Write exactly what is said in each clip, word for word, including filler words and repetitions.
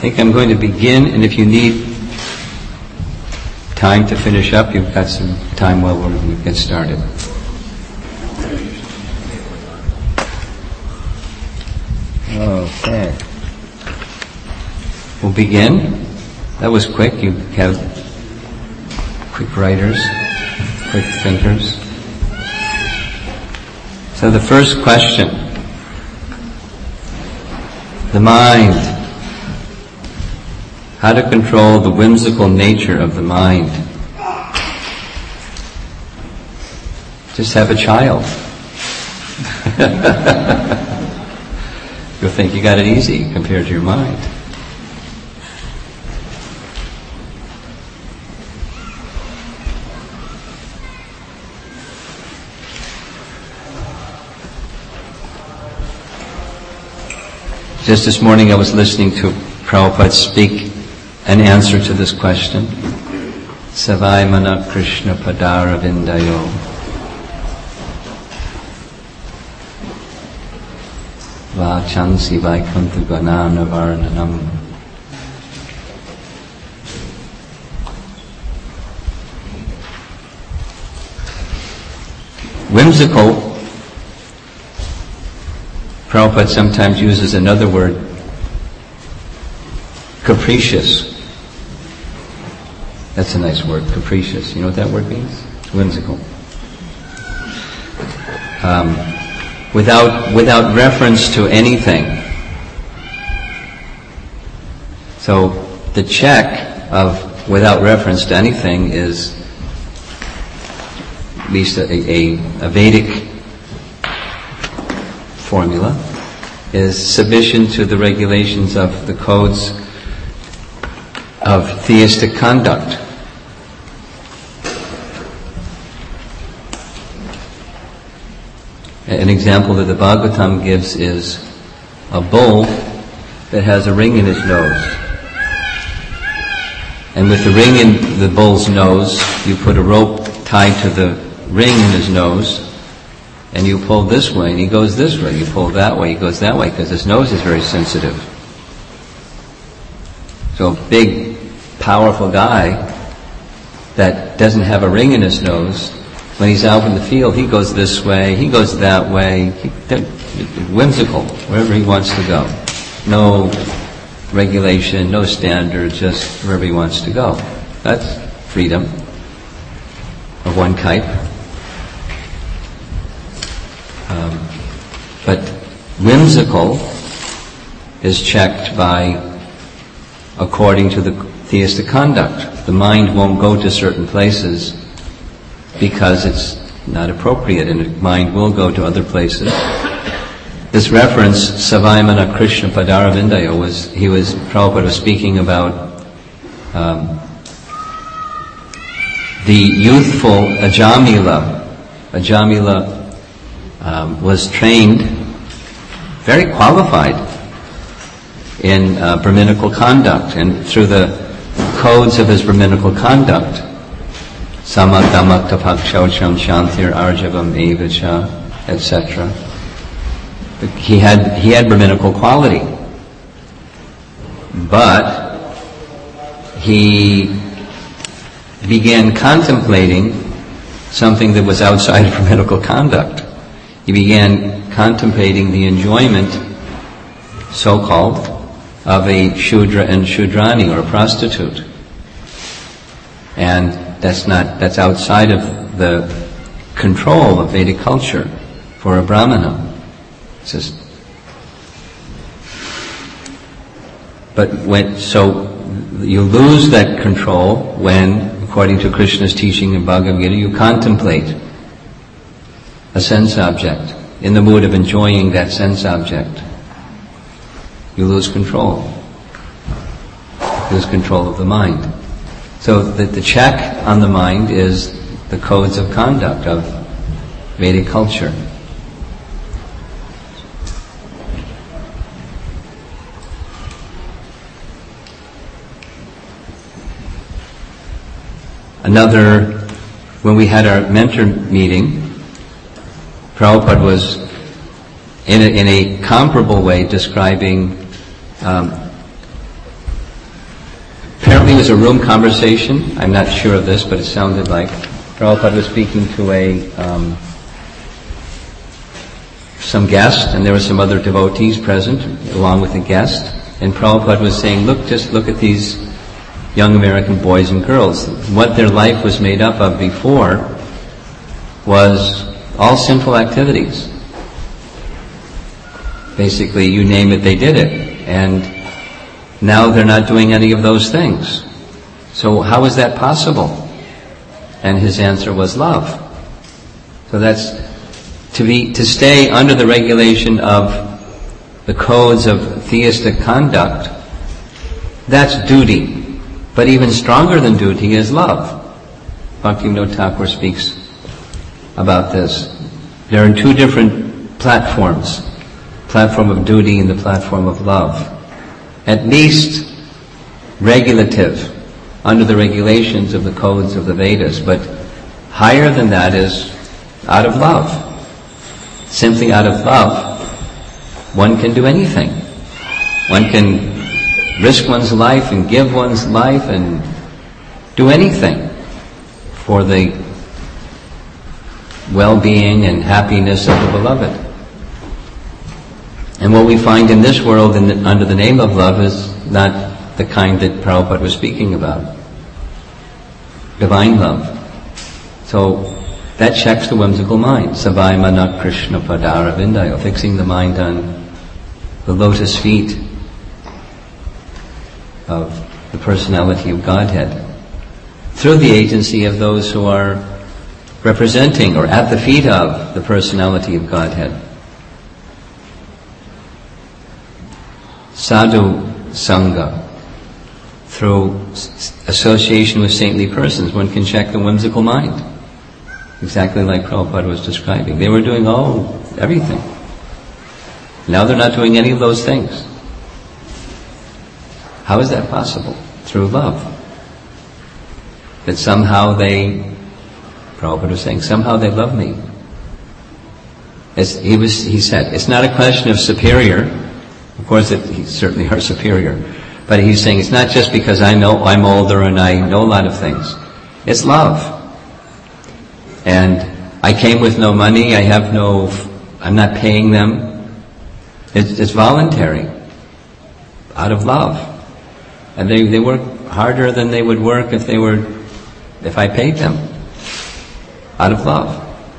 think I'm going to begin, and if you need time to finish up, you've got some time while we get started. Okay. We'll begin. That was quick. You have quick writers, quick thinkers. So the first question, the mind. How to control the whimsical nature of the mind. Just have a child. You'll think you got it easy compared to your mind. Just this morning I was listening to Prabhupada speak an answer to this question. Savai Mana Krishna Padara Vindayo. Vachansi Vaikunta Ganana Varnanam. Whimsical, Prabhupada sometimes uses another word, capricious. That's a nice word, capricious. You know what that word means? Whimsical. Um, without without reference to anything. So the check of without reference to anything is at least a, a, a Vedic formula, is submission to the regulations of the codes of theistic conduct. An example that the Bhagavatam gives is a bull that has a ring in his nose. And with the ring in the bull's nose, you put a rope tied to the ring in his nose, and you pull this way, and he goes this way. You pull that way, he goes that way, because his nose is very sensitive. So a big, powerful guy that doesn't have a ring in his nose, when he's out in the field, he goes this way, he goes that way, he, whimsical, wherever he wants to go. No regulation, no standard, just wherever he wants to go. That's freedom of one type. Um, but whimsical is checked by according to the theistic conduct. The mind won't go to certain places because it's not appropriate, and the mind will go to other places. This reference, Savaimana Krishna Padara Vindayo, was, he was, Prabhupada was speaking about um, the youthful Ajamila. Ajamila um, was trained, very qualified in uh, Brahminical conduct, and through the codes of his Brahminical conduct, Samak Damak Tapak Shaucham Shantir Arjavam Evacha, et cetera. He had he had Brahminical quality, but he began contemplating something that was outside of Brahminical conduct. He began contemplating the enjoyment, so-called, of a Shudra and Shudrani, or a prostitute. And that's not, that's outside of the control of Vedic culture for a Brahmana. It's just, but when, so you lose that control when, according to Krishna's teaching in Bhagavad Gita, you contemplate a sense object in the mood of enjoying that sense object. You lose control. You lose control of the mind. So the, the check on the mind is the codes of conduct of Vedic culture. Another, when we had our mentor meeting, Prabhupada was in a, in a comparable way describing um, think it was a room conversation. I'm not sure of this, but it sounded like Prabhupada was speaking to a um, some guest, and there were some other devotees present along with the guest. And Prabhupada was saying, look, just look at these young American boys and girls. What their life was made up of before was all sinful activities. Basically, you name it, they did it. And now they're not doing any of those things. So how is that possible? And his answer was love. So that's to be, to stay under the regulation of the codes of theistic conduct, that's duty. But even stronger than duty is love. Bhaktivinoda Thakur speaks about this. There are two different platforms, platform of duty and the platform of love. At least regulative, under the regulations of the codes of the Vedas, but higher than that is out of love. Simply out of love, one can do anything. One can risk one's life and give one's life and do anything for the well-being and happiness of the beloved. And what we find in this world in the, under the name of love is not the kind that Prabhupada was speaking about. Divine love. So that checks the whimsical mind. Savai Mana Krishna Padara Vindayo, fixing the mind on the lotus feet of the personality of Godhead. Through the agency of those who are representing or at the feet of the personality of Godhead. Sadhu Sangha. Through association with saintly persons, one can check the whimsical mind. Exactly like Prabhupada was describing. They were doing all, everything. Now they're not doing any of those things. How is that possible? Through love. That somehow they, Prabhupada was saying, somehow they love me. As he was, he said, it's not a question of superior. Of course, it, he certainly are superior. But he's saying it's not just because I know I'm older and I know a lot of things. It's love. And I came with no money, I have no, I'm not paying them. It's, it's voluntary. Out of love. And they, they work harder than they would work if they were, if I paid them. Out of love.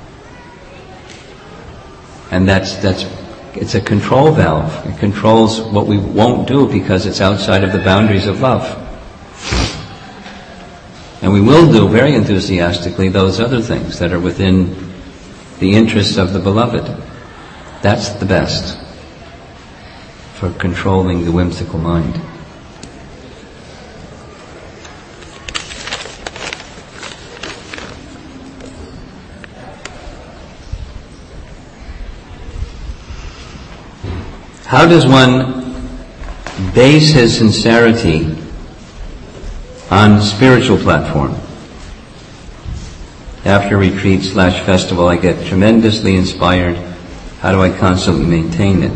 And that's, that's, it's a control valve. It controls what we won't do because it's outside of the boundaries of love. And we will do very enthusiastically those other things that are within the interests of the beloved. That's the best for controlling the whimsical mind. How does one base his sincerity on spiritual platform? After retreat slash festival, I get tremendously inspired. How do I constantly maintain it?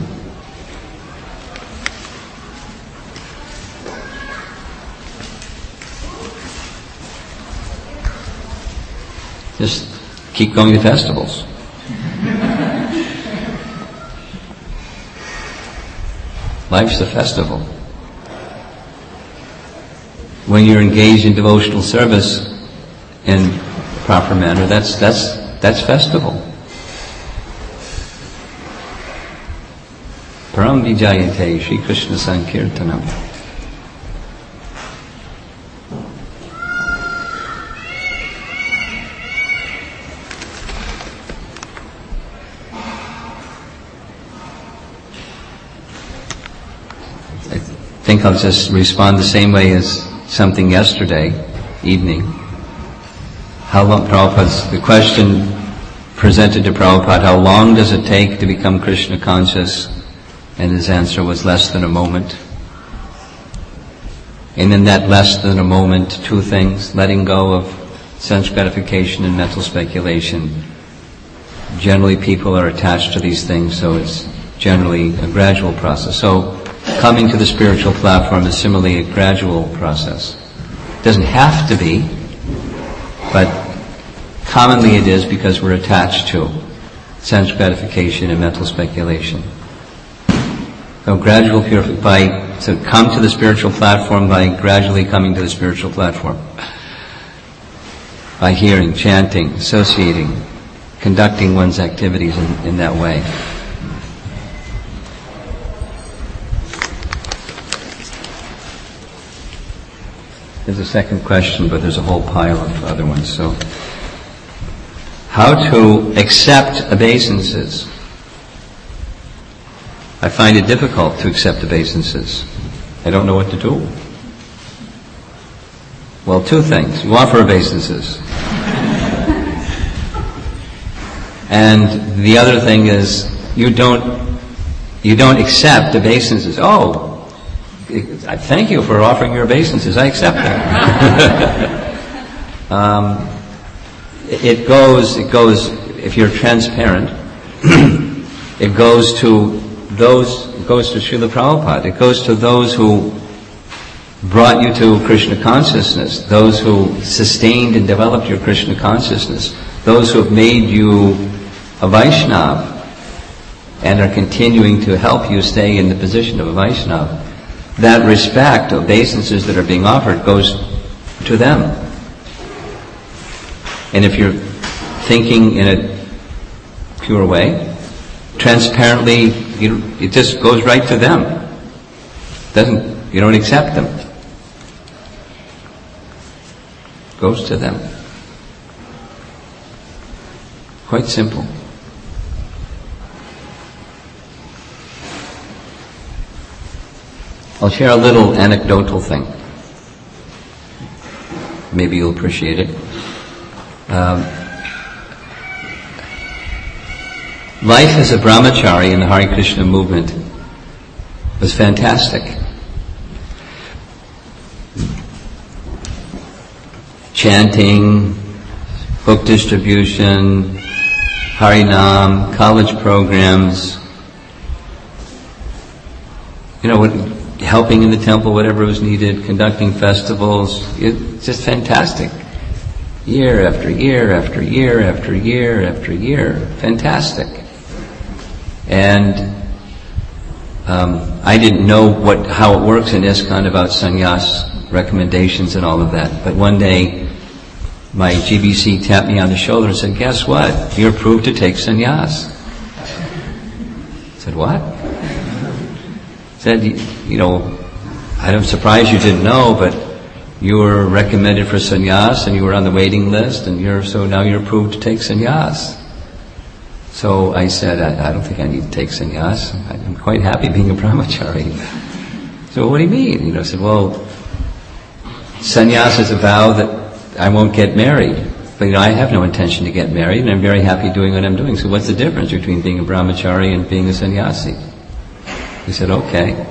Just keep going to festivals. Life's a festival. When you're engaged in devotional service in proper manner, that's that's that's festival. Param Vijayate Shri Krishna Sankirtanam. I think I'll just respond the same way as something yesterday evening. How long, Prabhupada's, the question presented to Prabhupada, how long does it take to become Krishna conscious? And his answer was less than a moment. And in that less than a moment, two things, letting go of sense gratification and mental speculation. Generally people are attached to these things, so it's generally a gradual process. So coming to the spiritual platform is similarly a gradual process. It doesn't have to be, but commonly it is because we're attached to sense gratification and mental speculation. So gradual purification, by, so come to the spiritual platform by gradually coming to the spiritual platform. By hearing, chanting, associating, conducting one's activities in, in that way. There's a second question, but there's a whole pile of other ones. So, how to accept obeisances? I find it difficult to accept obeisances. I don't know what to do. Well, two things. You offer obeisances. And the other thing is, you don't, you don't accept obeisances. Oh, I thank you for offering your obeisances. I accept them. um, it goes, it goes, if you're transparent, it goes to those, it goes to Srila Prabhupada. It goes to those who brought you to Krishna consciousness, those who sustained and developed your Krishna consciousness, those who have made you a Vaishnava and are continuing to help you stay in the position of a Vaishnava. That respect, obeisances that are being offered, goes to them. And if you're thinking in a pure way, transparently, you, it just goes right to them. Doesn't, you don't accept them. It goes to them. Quite simple. I'll share a little anecdotal thing. Maybe you'll appreciate it. Um, life as a brahmachari in the Hare Krishna movement was fantastic. Chanting, book distribution, Harinam, college programs, you know, what, helping in the temple, whatever was needed, conducting festivals. It's just fantastic. Year after year after year after year after year. Fantastic. And um, I didn't know what how it works in ISKCON about sannyas recommendations and all of that. But one day, my G B C tapped me on the shoulder and said, "Guess what? You're approved to take sannyas." I said, "What?" Said, you know, I'm surprised you didn't know, but you were recommended for sannyas and you were on the waiting list, and you're so now you're approved to take sannyas. So I said, I, I don't think I need to take sannyas. I'm quite happy being a brahmachari. So what do you mean? You know, I said, well, sannyas is a vow that I won't get married. But you know, I have no intention to get married, and I'm very happy doing what I'm doing. So what's the difference between being a brahmachari and being a sannyasi? He said, okay.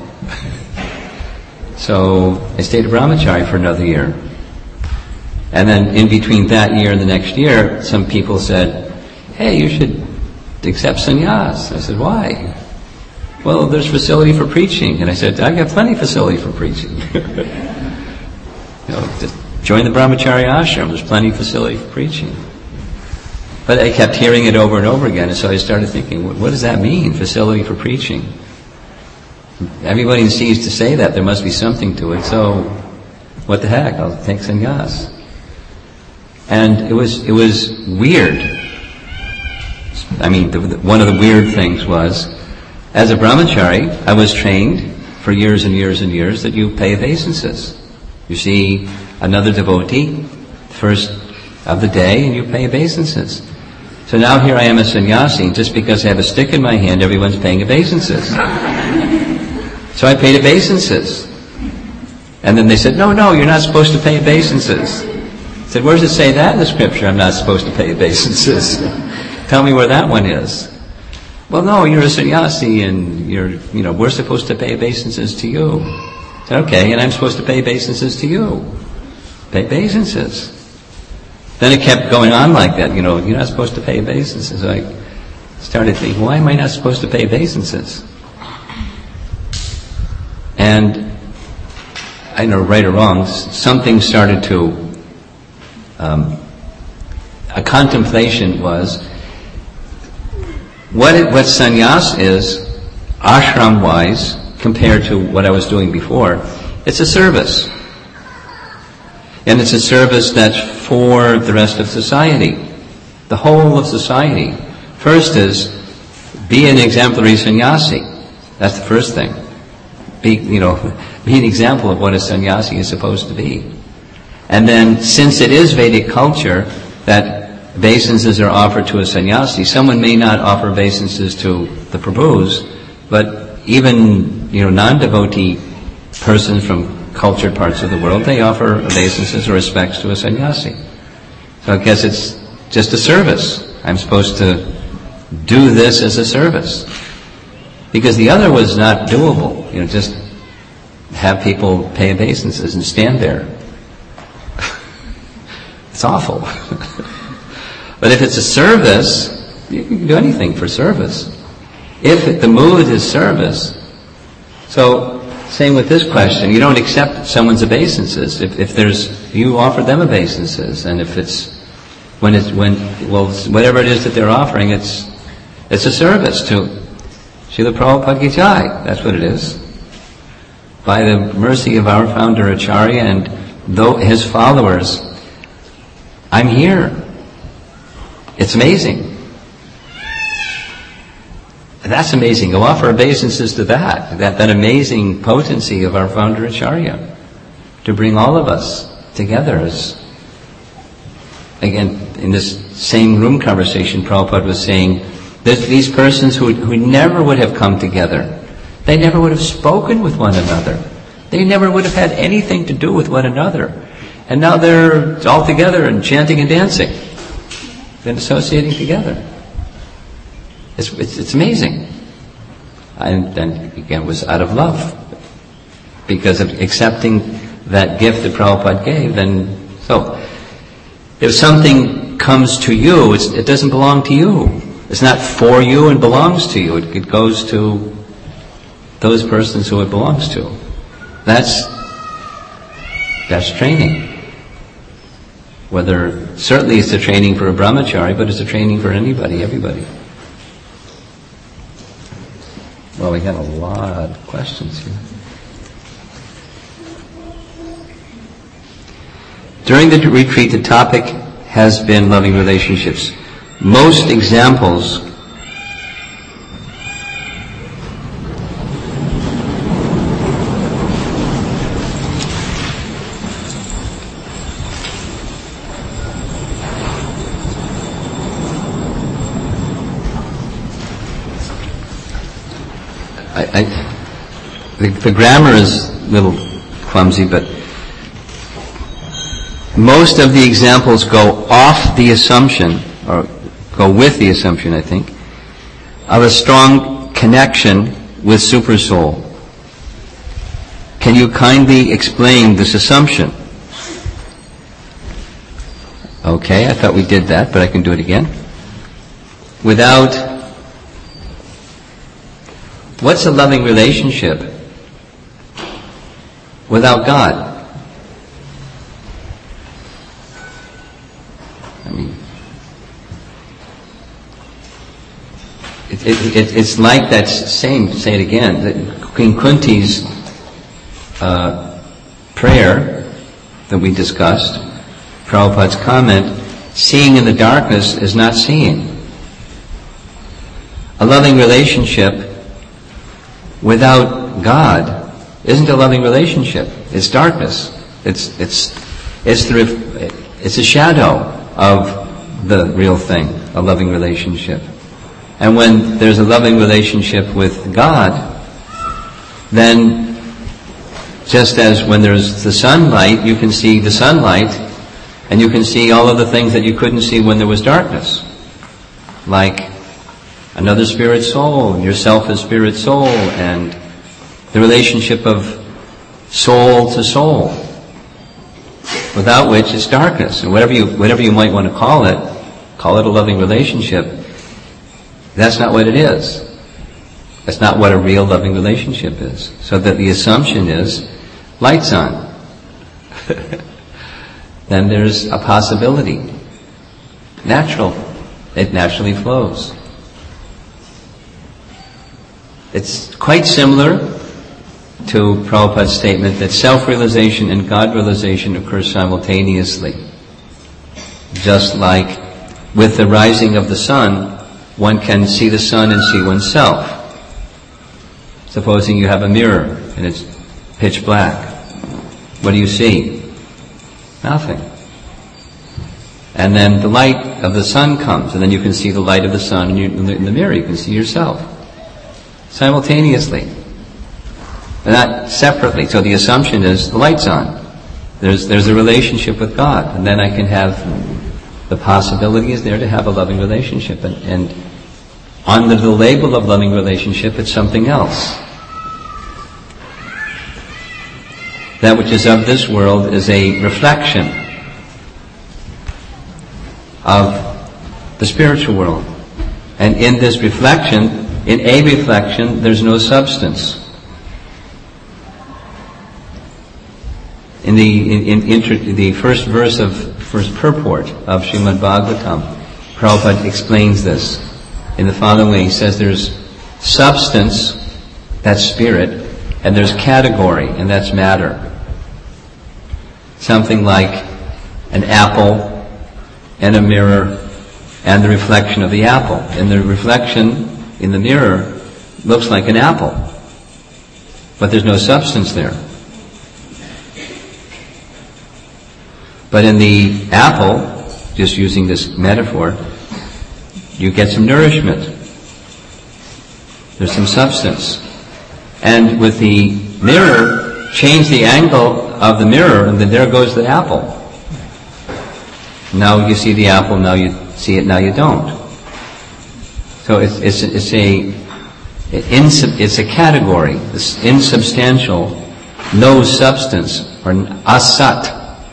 So I stayed a brahmachari for another year. And then in between that year and the next year, some people said, hey, you should accept sannyas. I said, why? Well, there's facility for preaching. And I said, I got plenty of facility for preaching. you know, just join the brahmachari ashram. There's plenty of facility for preaching. But I kept hearing it over and over again, and so I started thinking, what, what does that mean, facility for preaching? Everybody seems to say that. There must be something to it. So, what the heck? I'll take sannyas. And it was it was weird. I mean, the, the, one of the weird things was, as a brahmachari, I was trained for years and years and years that you pay obeisances. You see another devotee, first of the day, and you pay obeisances. So now here I am a sannyasi, just because I have a stick in my hand, everyone's paying obeisances. So I paid obeisances. And then they said, no, no, you're not supposed to pay obeisances. I said, where does it say that in the scripture, I'm not supposed to pay obeisances? Tell me where that one is. Well, no, you're a sannyasi and you're, you know, we're supposed to pay obeisances to you. I said, okay, and I'm supposed to pay obeisances to you. Pay obeisances. Then it kept going on like that, you know, you're not supposed to pay obeisances. So I started thinking, why am I not supposed to pay obeisances? And I know right or wrong, something started to, um, a contemplation was, what it, what sannyas is, ashram-wise, compared to what I was doing before, it's a service. And it's a service that's for the rest of society, the whole of society. First is, be an exemplary sannyasi. That's the first thing. Be, you know, be an example of what a sannyasi is supposed to be. And then, since it is Vedic culture that obeisances are offered to a sannyasi, someone may not offer obeisances to the Prabhus, but even, you know, non-devotee persons from cultured parts of the world, they offer obeisances or respects to a sannyasi. So I guess it's just a service. I'm supposed to do this as a service. Because the other was not doable. You know, just have people pay obeisances and stand there. It's awful. But if it's a service, you can do anything for service. If the mood is service, so same with this question. You don't accept someone's obeisances. If, if there's, you offer them obeisances, and if it's, when it's, when, well, whatever it is that they're offering, it's, it's a service to Srila Prabhupada Ki Jai. That's what it is. By the mercy of our founder Acharya and though his followers, I'm here. It's amazing. That's amazing. Go offer obeisances to that, that, that amazing potency of our founder Acharya, to bring all of us together. As, again, in this same room conversation, Prabhupada was saying that these persons who, who never would have come together, they never would have spoken with one another. They never would have had anything to do with one another. And now they're all together and chanting and dancing and associating together. It's, it's, it's amazing. And then again, it was out of love. Because of accepting that gift that Prabhupada gave, then, so, if something comes to you, it's, it doesn't belong to you. It's not for you and belongs to you. It, it goes to those persons who it belongs to. That's, that's training. Whether, certainly it's a training for a brahmachari, but it's a training for anybody, everybody. Well, we got a lot of questions here. During the retreat, the topic has been loving relationships. Most examples I, I, the, the grammar is a little clumsy, but most of the examples go off the assumption, or go with the assumption, I think, of a strong connection with Super Soul. Can you kindly explain this assumption? Okay, I thought we did that, but I can do it again. Without... What's a loving relationship without God? I mean, it, it, it, it's like that same, say it again, that Queen Kunti's uh, prayer that we discussed, Prabhupada's comment, seeing in the darkness is not seeing. A loving relationship without God isn't a loving relationship. It's darkness. It's it's it's the it's a shadow of the real thing, a loving relationship. And when there's a loving relationship with God, then just as when there's the sunlight, you can see the sunlight, and you can see all of the things that you couldn't see when there was darkness, like another spirit soul, and yourself as spirit soul, and the relationship of soul to soul, without which it's darkness. And whatever you whatever you might want to call it, call it a loving relationship, that's not what it is. That's not what a real loving relationship is. So that the assumption is, lights on. then there's a possibility. Natural. It naturally flows. It's quite similar to Prabhupada's statement that self-realization and God-realization occur simultaneously. Just like with the rising of the sun, one can see the sun and see oneself. Supposing you have a mirror and it's pitch black. What do you see? Nothing. And then the light of the sun comes, and then you can see the light of the sun and you, in the mirror you can see yourself. Simultaneously. Not separately. So the assumption is the light's on. There's, there's a relationship with God, and then I can have, the possibility is there to have a loving relationship. And, and under the label of loving relationship, it's something else. That which is of this world is a reflection of the spiritual world. And in this reflection, in a reflection, there's no substance. In the in, in, in the first verse of first purport of Srimad Bhagavatam, Prabhupada explains this in the following way. He says there's substance, that's spirit, and there's category, and that's matter. Something like an apple and a mirror and the reflection of the apple. And the reflection in the mirror looks like an apple, but there's no substance there. But in the apple, just using this metaphor, you get some nourishment. There's some substance. And with the mirror, change the angle of the mirror, and then there goes the apple. Now you see the apple, now you see it, now you don't. So it's, it's, it's a it's a category, it's insubstantial, no substance, or an asat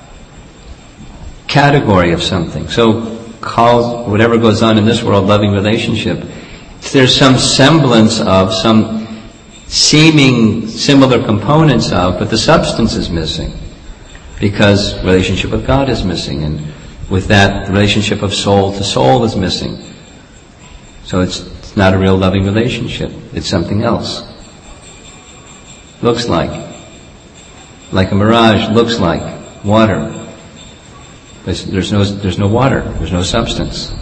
category of something. So call whatever goes on in this world loving relationship. There's some semblance of, some seeming similar components of, but the substance is missing. Because relationship with God is missing, and with that, the relationship of soul to soul is missing. So it's, it's not a real loving relationship. It's something else. Looks like. Like a mirage, looks like water. There's, there's no, there's no water. There's no substance.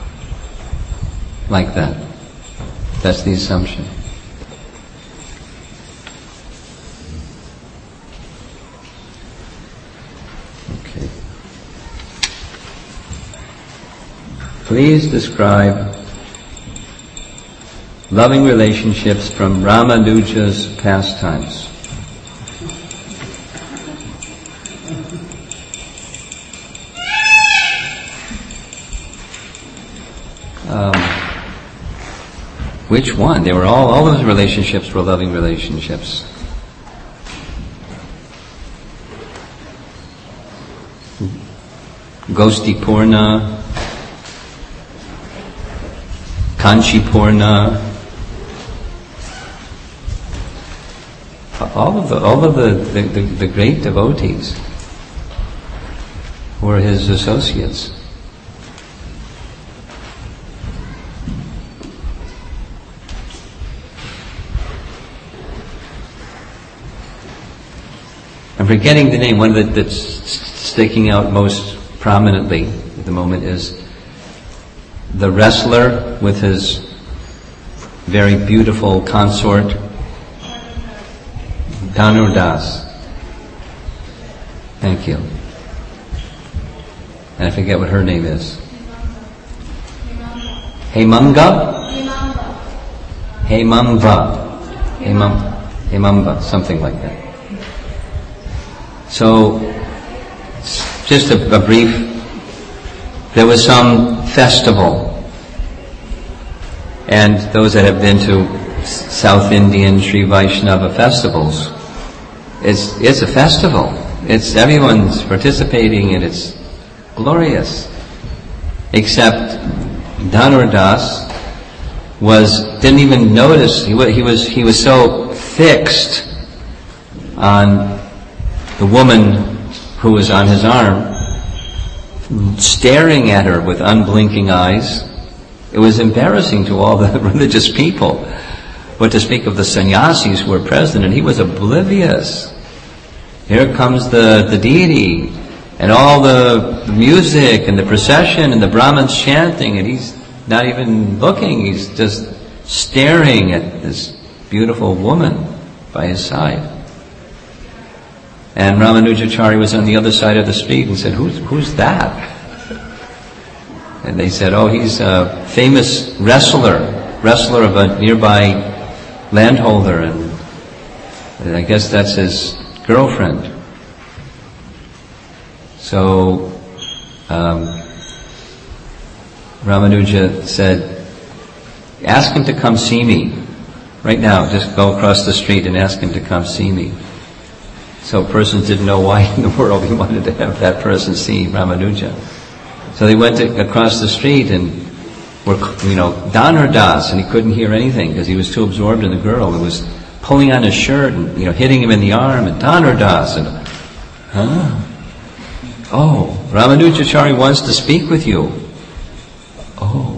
Like that. That's the assumption. Okay. Please describe loving relationships from Ramanuja's pastimes. Um, which one? They were all, all those relationships were loving relationships. Gostipurna, Kanchipurna, all of the all of the, the, the, the great devotees were his associates. I'm forgetting the name. One that, that's sticking out most prominently at the moment is the wrestler with his very beautiful consort, Dhanur Das. Thank you. And I forget what her name is. Hemanga? Hemamba. Hemam, Hemamba, something like that. So, just a, a brief, there was some festival, and those that have been to South Indian Sri Vaishnava festivals, it's, it's a festival. It's, everyone's participating and it's glorious. Except Dhanur Das was, didn't even notice, he was, he was, he was so fixed on the woman who was on his arm, staring at her with unblinking eyes. It was embarrassing to all the religious people. What to speak of the sannyasis who were present, and he was oblivious. Here comes the, the deity, and all the, the music, and the procession, and the Brahmins chanting, and he's not even looking, he's just staring at this beautiful woman by his side. And Ramanujacharya was on the other side of the street and said, who's, who's that? And they said, oh, he's a famous wrestler, wrestler of a nearby landholder, and, and I guess that's his girlfriend. So um, Ramanuja said, ask him to come see me. Right now, just go across the street and ask him to come see me. So persons didn't know why in the world he wanted to have that person see Ramanuja. So they went to, across the street and were, you know, Dhanar Das, and he couldn't hear anything because he was too absorbed in the girl who was pulling on his shirt and, you know, hitting him in the arm, and Dhanar Das, and, huh? Oh, Ramanujacharya wants to speak with you. Oh.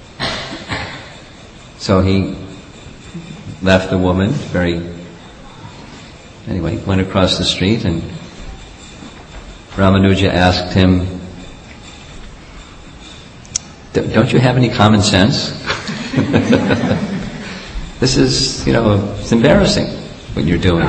So he left the woman, very, anyway, went across the street, and Ramanuja asked him, don't you have any common sense? This is, you know, it's embarrassing what you're doing.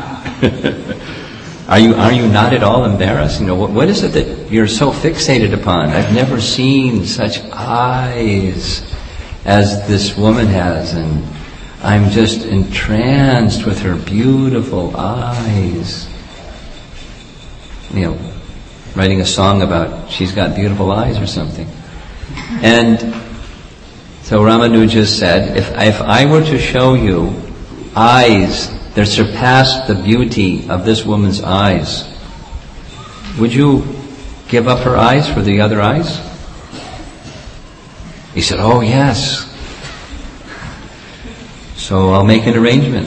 Are you, are you not at all embarrassed? You know, what, what is it that you're so fixated upon? I've never seen such eyes as this woman has, and I'm just entranced with her beautiful eyes. You know, writing a song about she's got beautiful eyes or something. And so Ramanuja said, if, if I were to show you eyes that surpassed the beauty of this woman's eyes, would you give up her eyes for the other eyes? He said, oh yes. So I'll make an arrangement.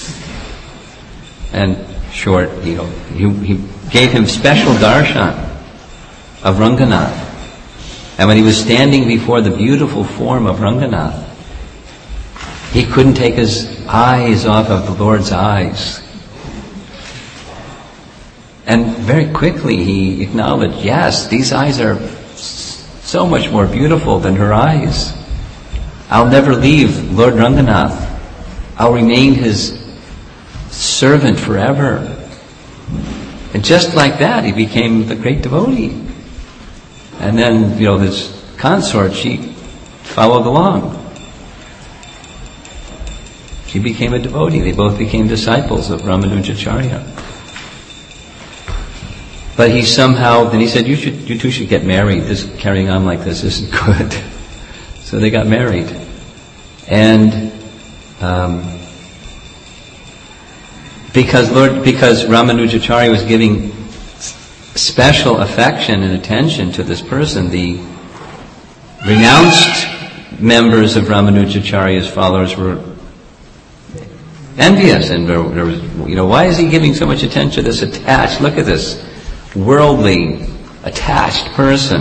And short, you know, he, he gave him special darshan of Ranganath. And when he was standing before the beautiful form of Ranganath, he couldn't take his eyes off of the Lord's eyes. And very quickly he acknowledged, yes, these eyes are so much more beautiful than her eyes. I'll never leave Lord Ranganath. I'll remain his servant forever. And just like that, he became the great devotee. And then, you know, his consort, she followed along. She became a devotee. They both became disciples of Ramanujacharya. But he somehow, then he said, you should, you two should get married. This carrying on like this isn't good. So they got married. And um, because Lord, because Ramanujacharya was giving special affection and attention to this person, the renounced members of Ramanujacharya's followers were envious, and there, there was, you know, why is he giving so much attention to this attached? Look at this worldly, attached person.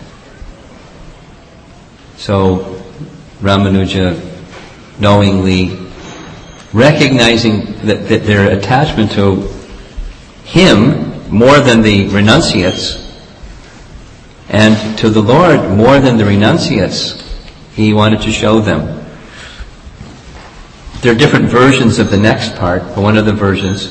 So Ramanuja, knowingly recognizing that, that their attachment to him more than the renunciates, and to the Lord more than the renunciates, he wanted to show them. There are different versions of the next part, but one of the versions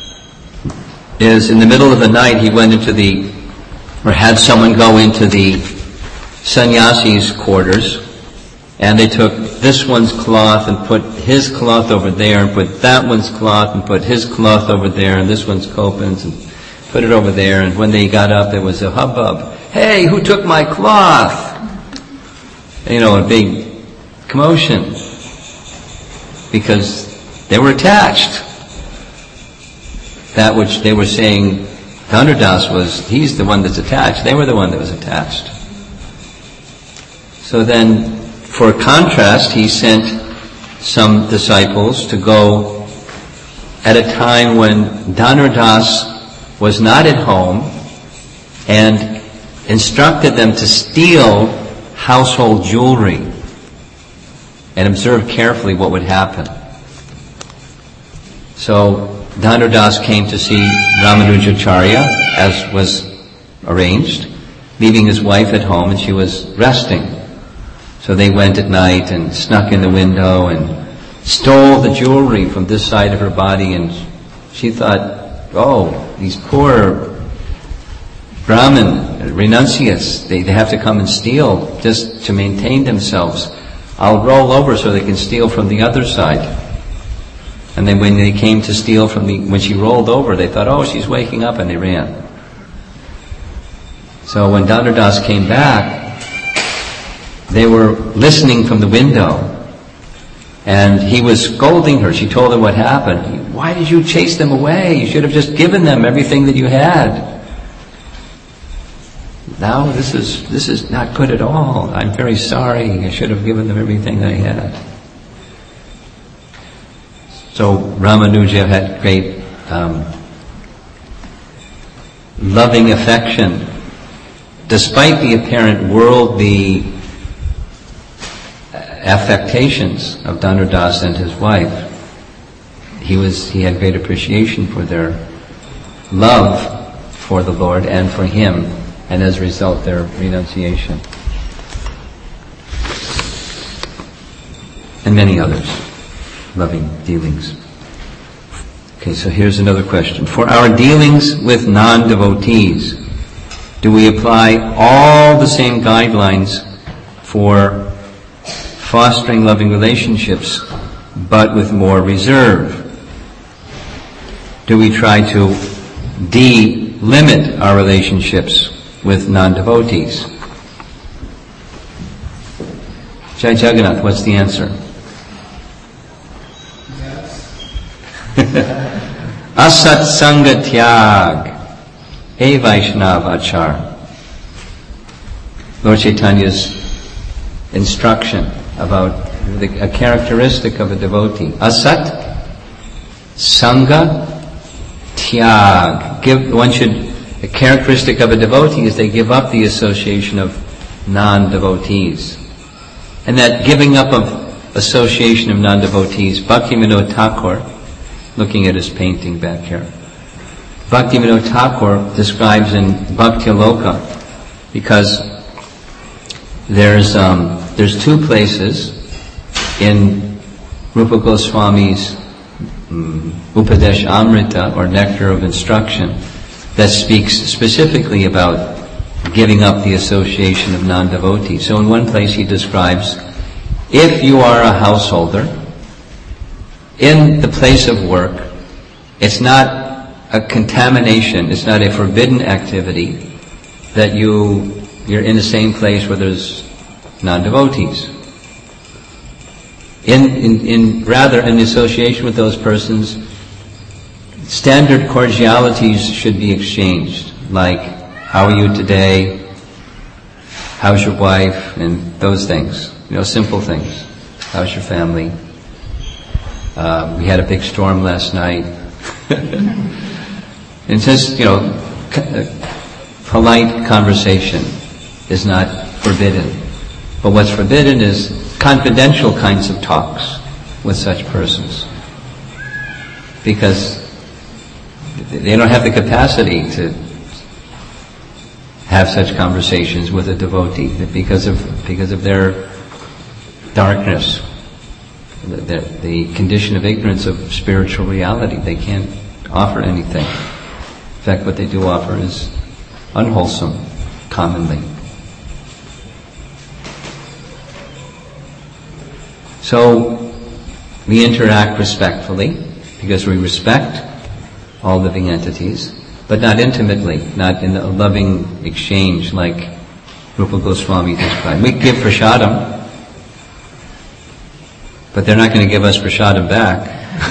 is in the middle of the night he went into the, or had someone go into the sannyasi's quarters, and they took this one's cloth and put his cloth over there, and put that one's cloth and put his cloth over there, and this one's copins, and put it over there. And when they got up, there was a hubbub. Hey, who took my cloth? You know, a big commotion, because they were attached. That which they were saying, Dhanar Das was, he's the one that's attached. They were the one that was attached. So then, for contrast, he sent some disciples to go at a time when Dhanar Das was not at home, and instructed them to steal household jewelry and observe carefully what would happen. So Dhanurdas came to see Ramanujacharya, as was arranged, leaving his wife at home, and she was resting. So they went at night and snuck in the window and stole the jewelry from this side of her body, and she thought, oh, these poor Brahmin, renunciates, they, they have to come and steal just to maintain themselves. I'll roll over so they can steal from the other side. And then when they came to steal from the, when she rolled over, they thought, oh, she's waking up, and they ran. So when Dhanurdas came back, they were listening from the window, and he was scolding her. She told him what happened. Why did you chase them away? You should have just given them everything that you had. Now this is this is not good at all. I'm very sorry. I should have given them everything I had. So Ramanuja had great um, loving affection, despite the apparent worldly affectations of Dhanurdas and his wife. He was he had great appreciation for their love for the Lord and for him, and as a result their renunciation. And many others, loving dealings. Okay, so here's another question. For our dealings with non-devotees, do we apply all the same guidelines for fostering loving relationships, but with more reserve? Do we try to de-limit our relationships with non-devotees? Jai Jagannath, what's the answer? Asat Sanga Tyag, He Vaishnav Achar. Lord Chaitanya's instruction about the, a characteristic of a devotee. Asat Sanga Tyag. Give, one should, a characteristic of a devotee is they give up the association of non-devotees. And that giving up of association of non-devotees, Bhaktivinoda Thakur, looking at his painting back here, Bhaktivinoda Thakur describes in Bhakti Loka, because there's um, there's two places in Rupa Goswami's um, Upadesh Amrita, or Nectar of Instruction, that speaks specifically about giving up the association of non-devotees. So in one place he describes, if you are a householder, in the place of work, it's not a contamination, it's not a forbidden activity that you, you're in the same place where there's non-devotees. In, in, in, rather, in association with those persons, standard cordialities should be exchanged, like, how are you today? How's your wife? And those things, you know, simple things. How's your family? Uh, we had a big storm last night. It says, you know, polite conversation is not forbidden. But what's forbidden is confidential kinds of talks with such persons. Because they don't have the capacity to have such conversations with a devotee because of because of their darkness. The, the, the condition of ignorance of spiritual reality. They can't offer anything. In fact, what they do offer is unwholesome, commonly. So, we interact respectfully, because we respect all living entities, but not intimately, not in a loving exchange like Rupa Goswami described. We give prasadam, but they're not going to give us prasadam back.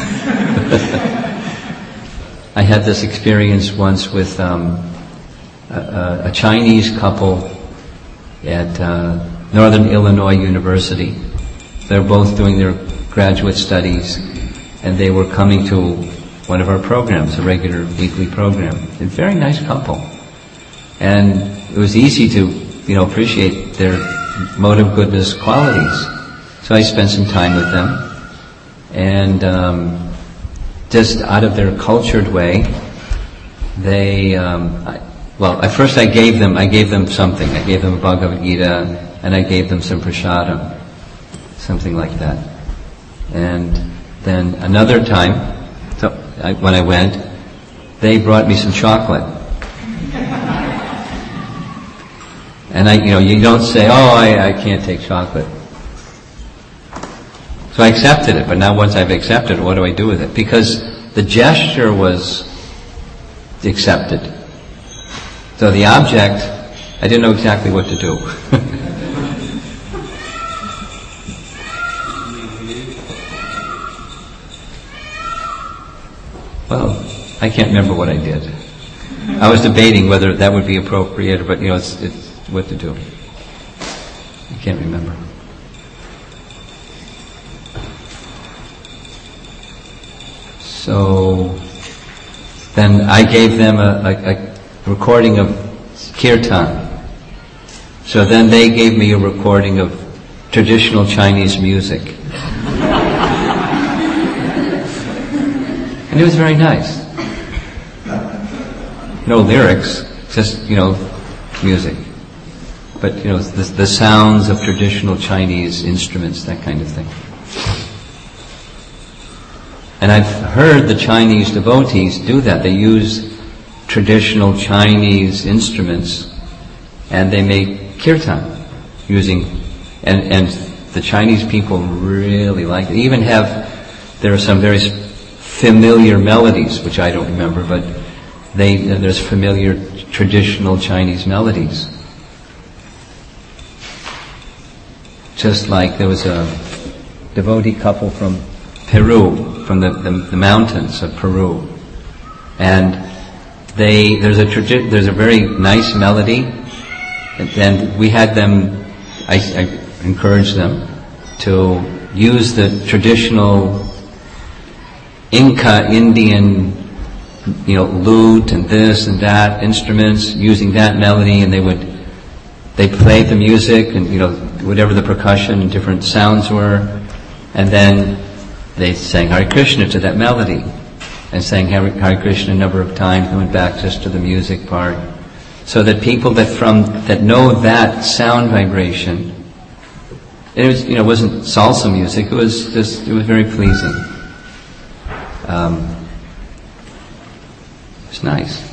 I had this experience once with um, a, a Chinese couple at uh, Northern Illinois University. They're both doing their graduate studies, and they were coming to one of our programs, a regular weekly program. A very nice couple. And it was easy to, you know, appreciate their mode of goodness qualities. So I spent some time with them, and um, just out of their cultured way, they, um, I, well, at first I gave them, I gave them something. I gave them a Bhagavad Gita, and I gave them some prasadam, something like that. And then another time, so I, when I went, they brought me some chocolate. And I, you know, you don't say, oh, I, I can't take chocolate. So I accepted it, but now once I've accepted it, what do I do with it? Because the gesture was accepted. So the object, I didn't know exactly what to do. Well, I can't remember what I did. I was debating whether that would be appropriate, but you know, it's, it's what to do. I can't remember. So then I gave them a, a, a recording of kirtan. So then they gave me a recording of traditional Chinese music. And it was very nice. No lyrics, just, you know, music. But, you know, the, the sounds of traditional Chinese instruments, that kind of thing. And I've heard the Chinese devotees do that. They use traditional Chinese instruments and they make kirtan using, and, and the Chinese people really like it. They even have, there are some very familiar melodies, which I don't remember, but they, there's familiar traditional Chinese melodies. Just like there was a devotee couple from Peru, from the, the, the mountains of Peru, and they there's a tradi- there's a very nice melody, and, and we had them. I, I encouraged them to use the traditional Inca Indian, you know, lute and this and that instruments, using that melody, and they would they played the music and, you know, whatever the percussion and different sounds were, and then they sang Hare Krishna to that melody, and sang Hare, Hare Krishna a number of times, and went back just to the music part, so that people that from that know that sound vibration, it was, you know, it wasn't salsa music. It was just, it was very pleasing. Um, it's nice,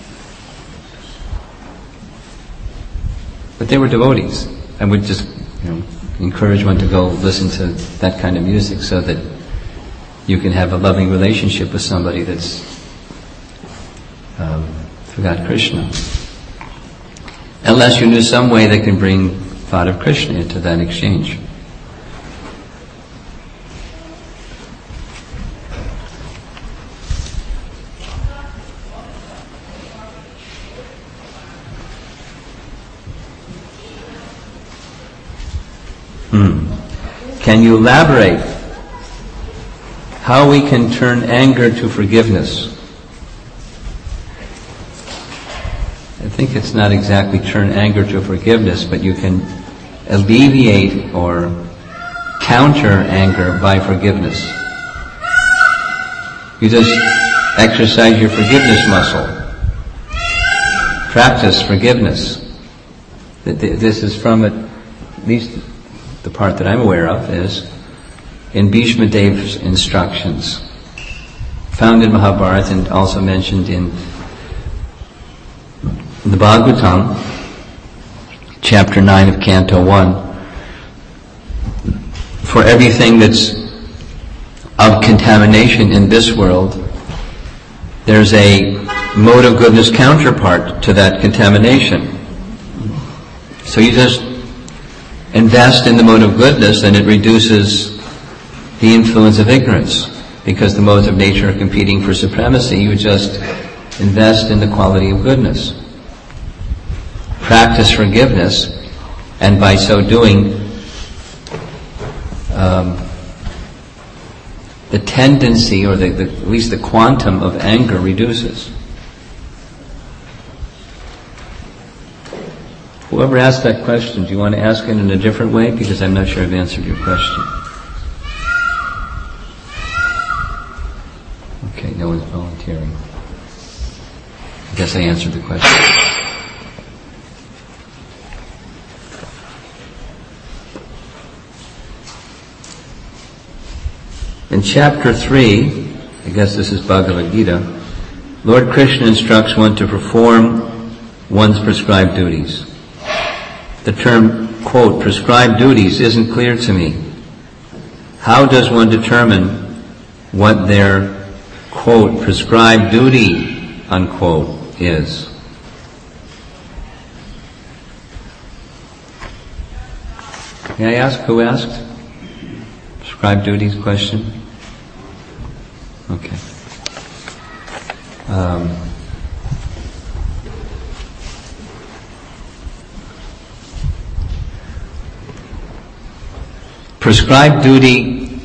but they were devotees. I would just, you know, encourage one to go listen to that kind of music, so that you can have a loving relationship with somebody that's um, forgot Krishna. Unless you knew some way that can bring thought of Krishna into that exchange. Hmm. Can you elaborate how we can turn anger to forgiveness? I think it's not exactly turn anger to forgiveness, but you can alleviate or counter anger by forgiveness. You just exercise your forgiveness muscle. Practice forgiveness. This is from, at least the part that I'm aware of, is in Bhishma Dev's instructions, found in Mahabharata and also mentioned in the Bhagavatam, chapter nine of Canto one. For everything that's of contamination in this world, there's a mode of goodness counterpart to that contamination. So you just invest in the mode of goodness, and it reduces the influence of ignorance, because the modes of nature are competing for supremacy. You just invest in the quality of goodness. Practice forgiveness, and by so doing, um, the tendency, or the, the, at least the quantum of anger reduces. Whoever asked that question, do you want to ask it in a different way? Because I'm not sure I've answered your question. Okay, no one's volunteering. I guess I answered the question. In chapter three, I guess this is Bhagavad Gita, Lord Krishna instructs one to perform one's prescribed duties. The term, quote, prescribed duties isn't clear to me. How does one determine what their, quote, prescribed duty, unquote, is? May I ask who asked? Prescribed duties question? Okay. Um, prescribed duty,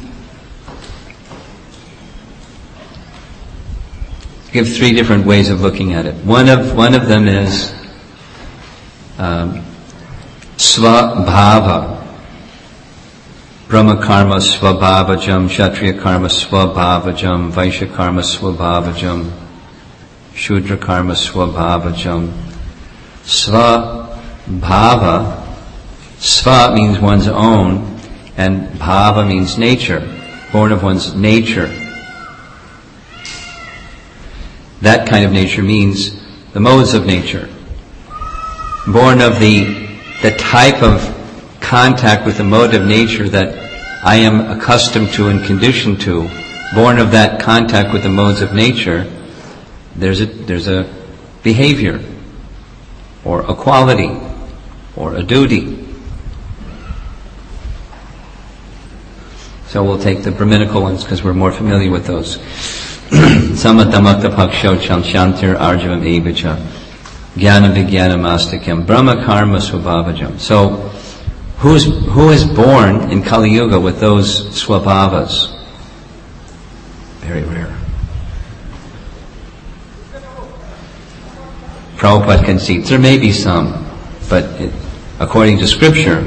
give three different ways of looking at it. One of one of them is um, svabhava. Brahma karma svabhavajam, Kshatriya karma svabhavajam, Vaishya karma svabhavajam, Shudra karma svabhavajam. Svabhava, sva means one's own, and bhava means nature, born of one's nature. That kind of nature means the modes of nature. Born of the, the type of contact with the mode of nature that I am accustomed to and conditioned to, born of that contact with the modes of nature, there's a, there's a behavior, or a quality, or a duty. So we'll take the Brahminical ones because we're more familiar with those. Samatamatta paksho chanshantir arjavam evacha jnana vijnanam astikyam brahma karma swabhavajam. So Who's, who is born in Kali Yuga with those swabhavas? Very rare. Prabhupada concedes. There may be some, but it, according to scripture,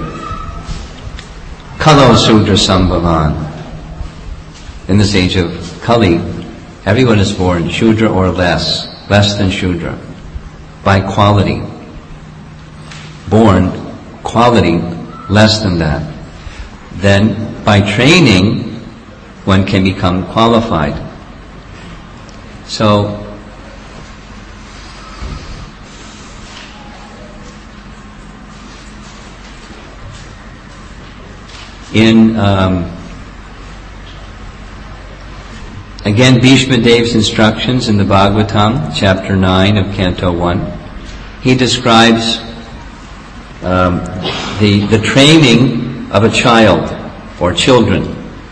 Kalo Sudra Sambhavan. In this age of Kali, everyone is born Shudra or less, less than Shudra, by quality. Born quality less than that. Then, by training, one can become qualified. So, in, um, again, Bhishma Dev's instructions in the Bhagavatam, chapter nine of Canto one, he describes um, the, the training of a child or children.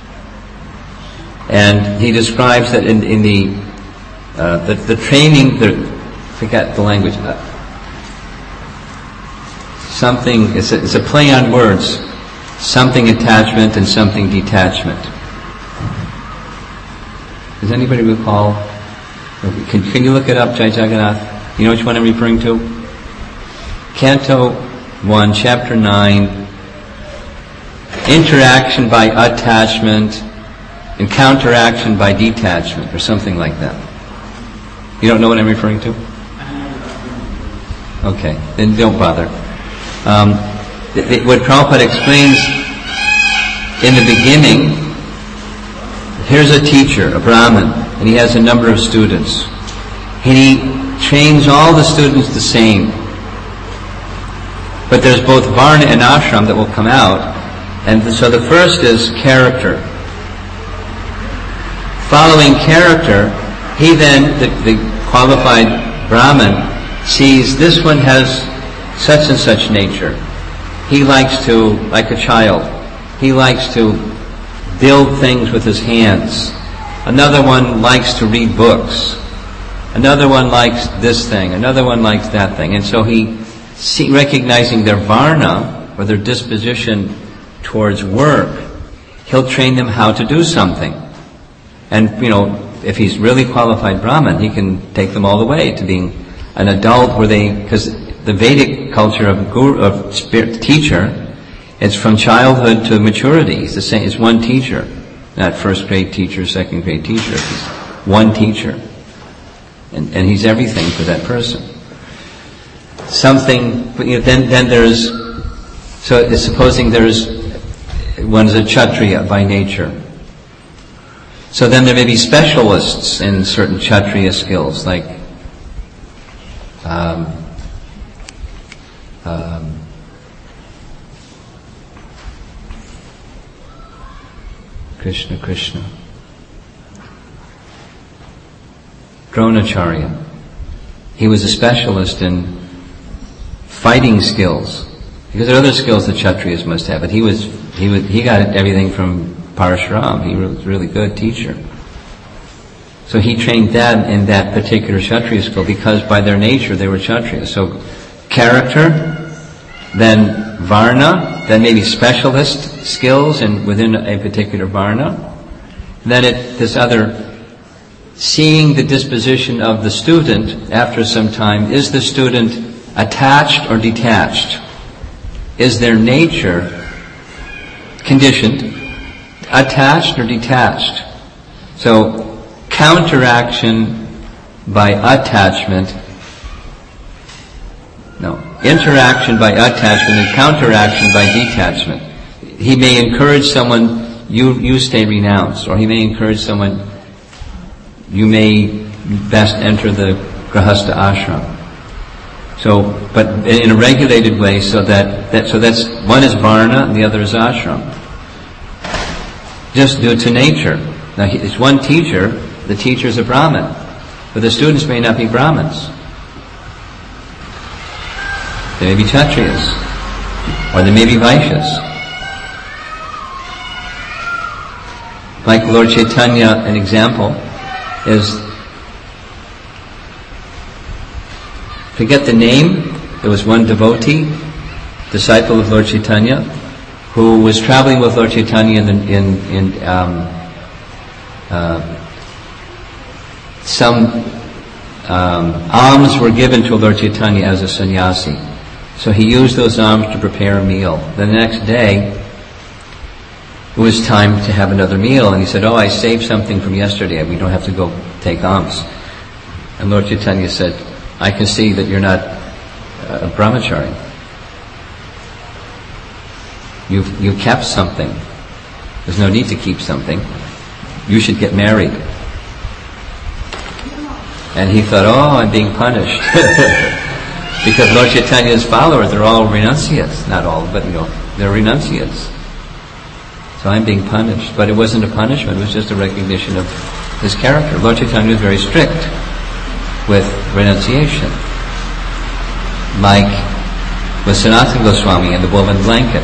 And he describes that in, in the, uh, the, the training, the, I forget the language, uh, something, it's a, it's a play on words, something attachment and something detachment. Does anybody recall? Can, can you look it up, Jai Jagannath? You know which one I'm referring to? Canto one, chapter nine, interaction by attachment and counteraction by detachment, or something like that. You don't know what I'm referring to? Okay, then don't bother. Um, th- th- what Prabhupada explains in the beginning, here's a teacher, a Brahmin, and he has a number of students. And he trains all the students the same. But there's both Varna and Ashram that will come out. And so the first is character. Following character, he then, the, the qualified Brahmin, sees this one has such and such nature. He likes to, like a child, he likes to build things with his hands. Another one likes to read books. Another one likes this thing. Another one likes that thing. And so he, see, recognizing their varna, or their disposition towards work, he'll train them how to do something. And, you know, if he's really qualified Brahmin, he can take them all the way to being an adult where they, because the Vedic culture of guru, of spirit teacher, it's from childhood to maturity. It's the same. It's one teacher, not first grade teacher, second grade teacher. It's one teacher, and and he's everything for that person. Something. You know, then then there's. So it's supposing there's one is a Kshatriya by nature. So then there may be specialists in certain Kshatriya skills, like um, um, Krishna, Krishna. Dronacharya. He was a specialist in fighting skills. Because there are other skills that Kshatriyas must have, but he was he was he got everything from Parashuram. He was a really good teacher. So he trained that in that particular Kshatriya skill because by their nature they were Kshatriyas. So character, then Varna, then maybe specialist skills and within a particular Varna. Then it, this other, seeing the disposition of the student after some time. Is the student attached or detached? Is their nature conditioned, attached or detached? So, counteraction by attachment, no, interaction by attachment and counteraction by detachment. He may encourage someone, you, you stay renounced, or he may encourage someone, you may best enter the Grahastha ashram. So, but in a regulated way, so that, that so that's one is varna and the other is ashram. Just due to nature. Now, it's one teacher. The teacher is a Brahmin, but the students may not be Brahmins. They may be Kshatriyas, or they may be Vaishyas. Like Lord Chaitanya, an example is. Forget the name. There was one devotee, disciple of Lord Chaitanya, who was traveling with Lord Chaitanya in, the, in, in um, uh, some um, alms were given to Lord Chaitanya as a sannyasi. So he used those alms to prepare a meal. The next day, it was time to have another meal, and he said, "Oh, I saved something from yesterday. We don't have to go take alms." And Lord Chaitanya said, "I can see that you're not a brahmachari. You've, you kept something. There's no need to keep something. You should get married." And he thought, "Oh, I'm being punished." Because Lord Chaitanya's followers, they're all renunciates. Not all, but you know, they're renunciates. So I'm being punished. But it wasn't a punishment, it was just a recognition of his character. Lord Chaitanya was very strict with renunciation, like with Sanatana Goswami and the woven blanket.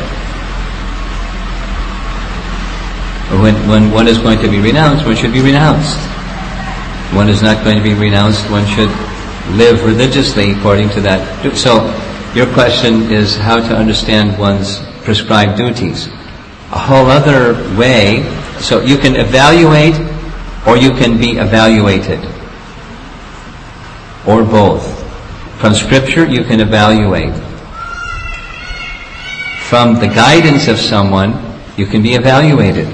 When, when one is going to be renounced, one should be renounced. One is not going to be renounced, one should live religiously according to that. So, your question is how to understand one's prescribed duties. A whole other way, so you can evaluate or you can be evaluated. Or both. From scripture, you can evaluate. From the guidance of someone, you can be evaluated.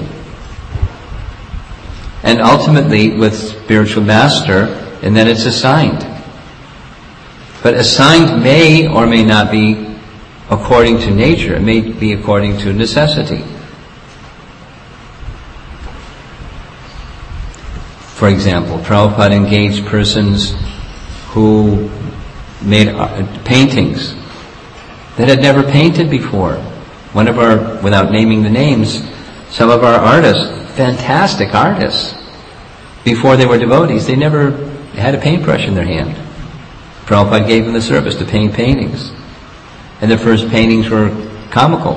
And ultimately, with spiritual master, and then it's assigned. But assigned may or may not be according to nature. It may be according to necessity. For example, Prabhupada engaged persons who made paintings that had never painted before. One of our, without naming the names, some of our artists, fantastic artists, before they were devotees, they never had a paintbrush in their hand. Prabhupada gave them the service to paint paintings. And the first paintings were comical.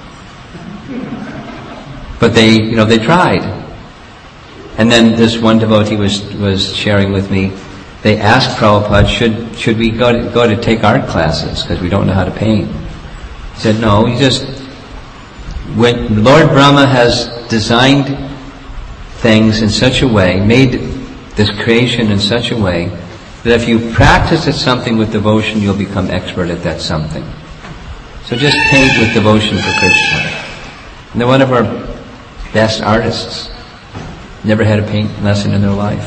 But they, you know, they tried. And then this one devotee was, was sharing with me, they asked Prabhupada, should, should we go to, go to take art classes because we don't know how to paint? He said, no, you just, when Lord Brahma has designed things in such a way, made this creation in such a way, that if you practice at something with devotion, you'll become expert at that something. So just paint with devotion for Krishna. And they're one of our best artists. Never had a paint lesson in their life.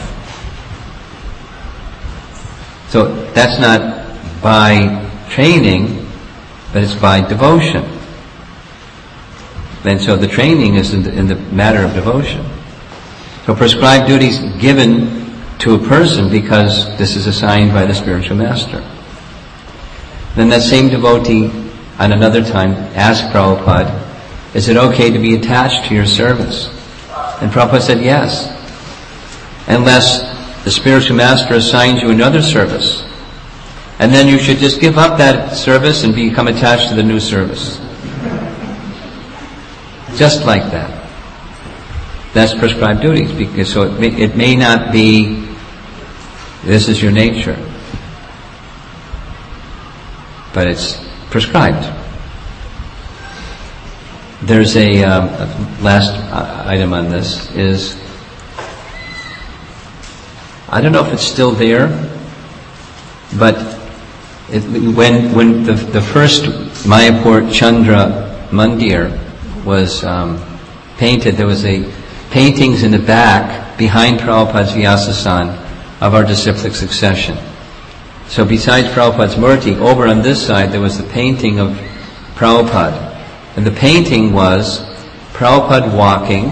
So that's not by training, but it's by devotion. And so the training is in the, in the matter of devotion. So prescribed duties given to a person because this is assigned by the spiritual master. Then that same devotee, on another time, asked Prabhupada, is it okay to be attached to your service? And Prabhupada said yes, unless the spiritual master assigns you another service. And then you should just give up that service and become attached to the new service. Just like that. That's prescribed duties, because so it may, it may not be this is your nature, but it's prescribed. There's a, um, a last item on this is, I don't know if it's still there, but it, when when the, the first Mayapur Chandra Mandir was um, painted, there was a paintings in the back behind Prabhupada's Vyasasana of our disciplic succession. So besides Prabhupada's Murti, over on this side there was the painting of Prabhupada. And the painting was Prabhupada walking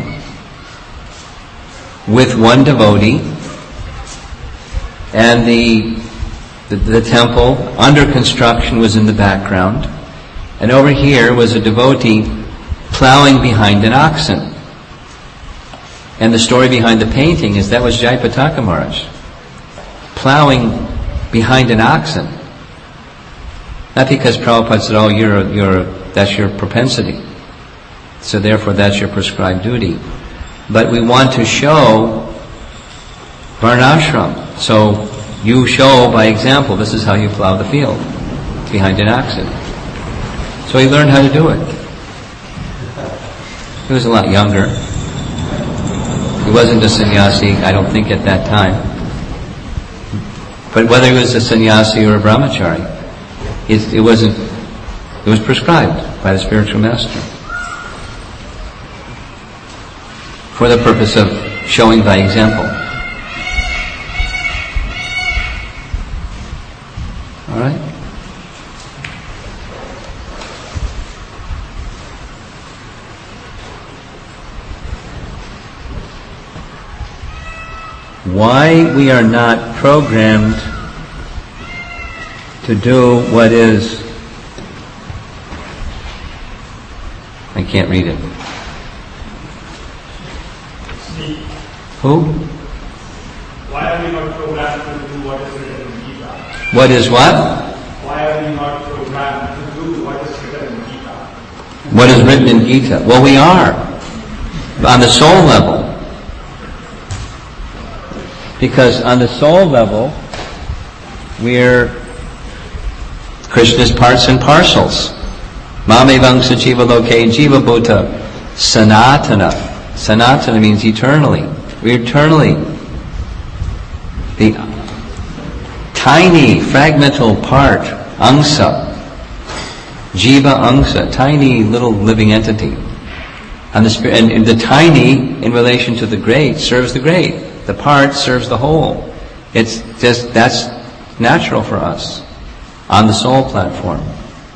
with one devotee, and the, the the temple under construction was in the background, and over here was a devotee plowing behind an oxen. And the story behind the painting is that was Jayapataka Maharaj plowing behind an oxen. Not because Prabhupada said, oh, you're a, you're a, that's your propensity, so therefore that's your prescribed duty. But we want to show varnashram. So you show by example, this is how you plow the field, behind an oxen. So he learned how to do it. He was a lot younger. He wasn't a sannyasi, I don't think, at that time. But whether he was a sannyasi or a brahmachari, it, it wasn't, it was prescribed by the spiritual master for the purpose of showing by example. All right? Why we are not programmed to do what is, I can't read it. Sleep. Who? Why are we not programmed to do what is written in Gita? What is what? Why are we not programmed to do what is written in Gita? What is written in Gita? Well, we are. On the soul level. Because on the soul level, we're Krishna's parts and parcels. Mamevang sajiva loke jiva bhuta sanatana. Sanatana means eternally. We're eternally the tiny fragmental part, angsa, jiva angsa, tiny little living entity. And the, spirit, and, and the tiny in relation to the great serves the great. The part serves the whole. It's just, that's natural for us on the soul platform.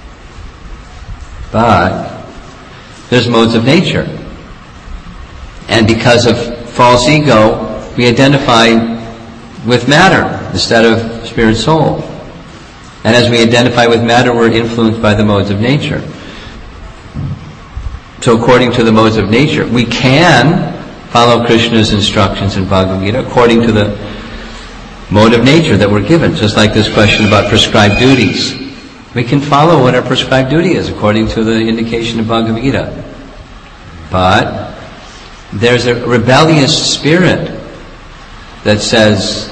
But there's modes of nature. And because of false ego, we identify with matter instead of spirit soul. And as we identify with matter, we're influenced by the modes of nature. So according to the modes of nature, we can follow Krishna's instructions in Bhagavad Gita according to the mode of nature that we're given. Just like this question about prescribed duties. We can follow what our prescribed duty is according to the indication of Bhagavad Gita. But there's a rebellious spirit that says,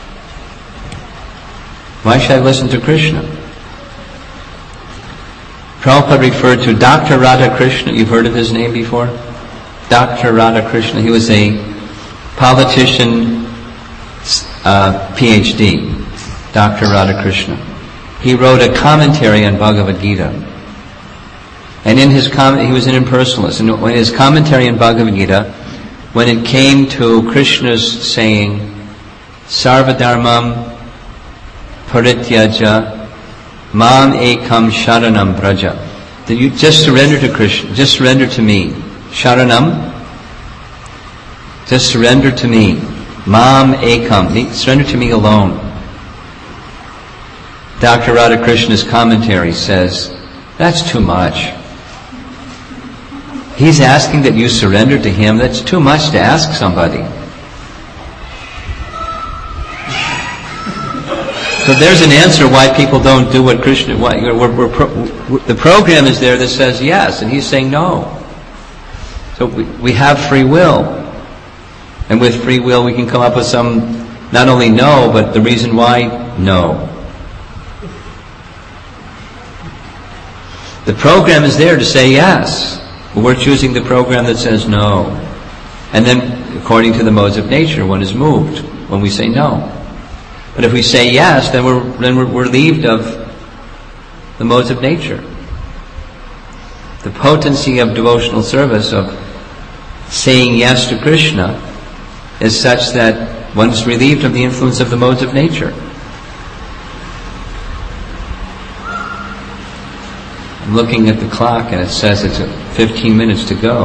why should I listen to Krishna? Prabhupada referred to Doctor Radhakrishna. You've heard of his name before? Doctor Radhakrishna. He was a politician, uh, P H D. Doctor Radhakrishna. He wrote a commentary on Bhagavad Gita. And in his com- he was an impersonalist. And in his commentary on Bhagavad Gita, when it came to Krishna's saying, Sarvadharmam parityaja mam ekam sharanam braja, that you just surrender to Krishna, just surrender to me. Sharanam, just surrender to me. Mam ekam, surrender to me alone. Doctor Radhakrishna's commentary says, that's too much. He's asking that you surrender to him. That's too much to ask somebody. So there's an answer why people don't do what Krishna... Why, we're, we're pro, we're, the program is there that says yes, and he's saying no. So we, we have free will. And with free will we can come up with some, not only no, but the reason why no. The program is there to say yes. But we're choosing the program that says no. And then, according to the modes of nature, one is moved when we say no. But if we say yes, then we're then we're, we're relieved of the modes of nature. The potency of devotional service, of saying yes to Krishna, is such that one's relieved of the influence of the modes of nature. I'm looking at the clock and it says it's fifteen minutes to go.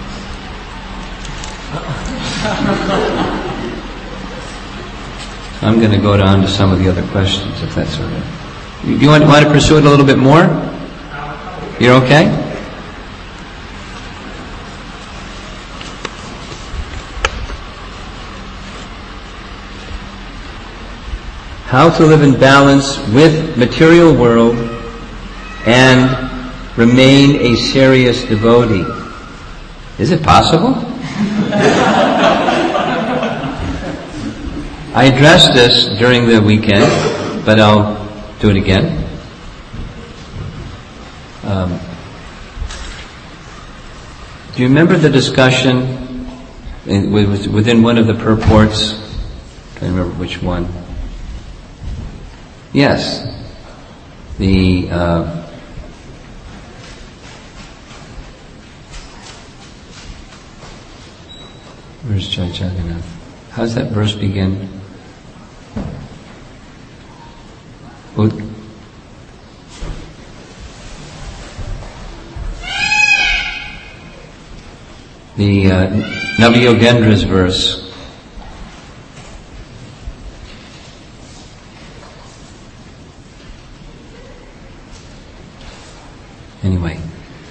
I'm going to go down to some of the other questions, if that's all right. You, you want, want to pursue it a little bit more? You're okay? How to live in balance with material world and remain a serious devotee. Is it possible? I addressed this during the weekend, but I'll do it again. Um, do you remember the discussion in, within one of the purports? I don't remember which one. Yes. The... Uh, Where's Jai Jagannath? How does that verse begin? Ud- the uh, Navayogendra's verse. Anyway.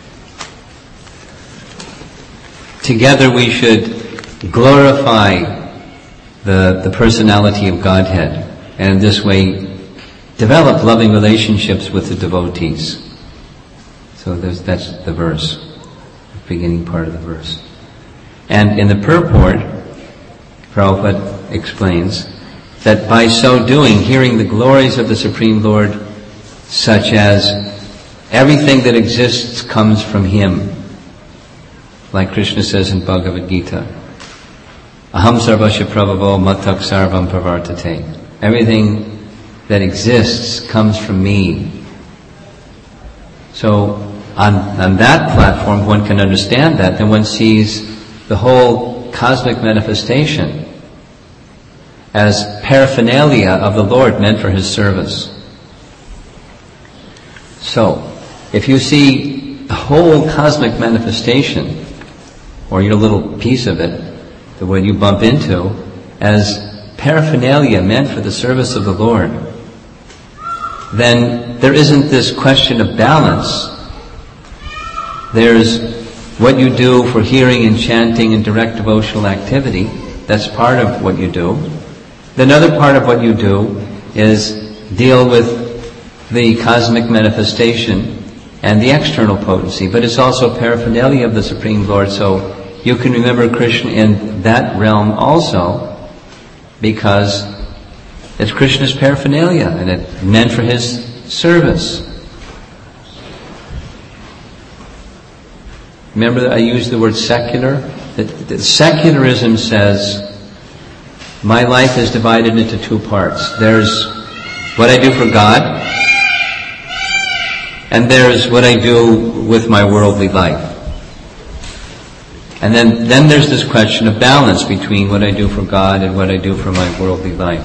Together we should glorify the, the personality of Godhead, and in this way develop loving relationships with the devotees. So there's, that's the verse, the beginning part of the verse. And in the purport, Prabhupada explains that by so doing, hearing the glories of the Supreme Lord, such as everything that exists comes from Him, like Krishna says in Bhagavad Gita, Aham sarvasya prabhavo mattak sarvam pravartate. Everything that exists comes from me. So on, on that platform one can understand that, then one sees the whole cosmic manifestation as paraphernalia of the Lord meant for His service. So, if you see the whole cosmic manifestation, or your little piece of it, the one you bump into, as paraphernalia meant for the service of the Lord, then there isn't this question of balance. There's what you do for hearing and chanting and direct devotional activity. That's part of what you do. The other part of what you do is deal with the cosmic manifestation and the external potency, but it's also paraphernalia of the Supreme Lord, so you can remember Krishna in that realm also, because it's Krishna's paraphernalia and it's meant for His service. Remember that I used the word secular? That, that secularism says, my life is divided into two parts. There's what I do for God, and there's what I do with my worldly life. And then, then there's this question of balance between what I do for God and what I do for my worldly life.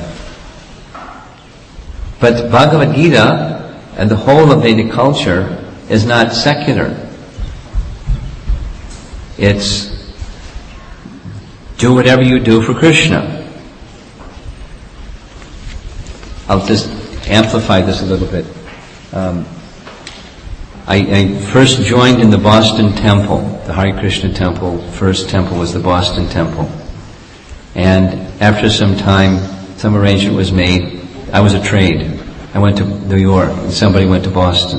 But Bhagavad Gita and the whole of Vedic culture is not secular. It's do whatever you do for Krishna. I'll just amplify this a little bit. Um, I, I first joined in the Boston Temple, the Hare Krishna Temple. First temple was the Boston Temple. And after some time, some arrangement was made. I was a trade. I went to New York, and somebody went to Boston.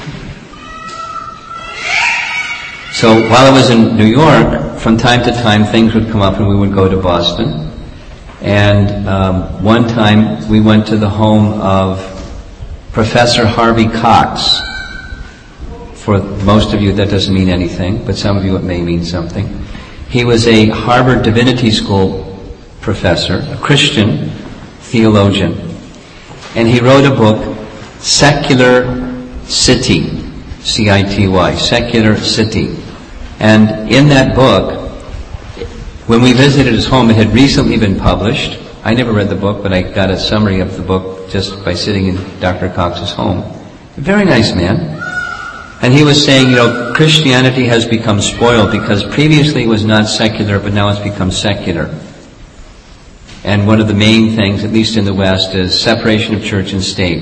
So while I was in New York, from time to time things would come up and we would go to Boston. And um, one time we went to the home of Professor Harvey Cox. For most of you that doesn't mean anything, but some of you it may mean something. He was a Harvard Divinity School professor, a Christian theologian. And he wrote a book, Secular City, C I T Y, Secular City. And in that book, when we visited his home, it had recently been published. I never read the book, but I got a summary of the book just by sitting in Doctor Cox's home. A very nice man. And he was saying, you know, Christianity has become spoiled because previously it was not secular, but now it's become secular. And one of the main things, at least in the West, is separation of church and state.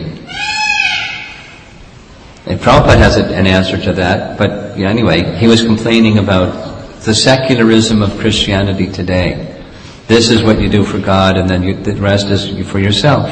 And Prabhupada has a, an answer to that, but you know, anyway, he was complaining about the secularism of Christianity today. This is what you do for God, and then you, the rest is for yourself.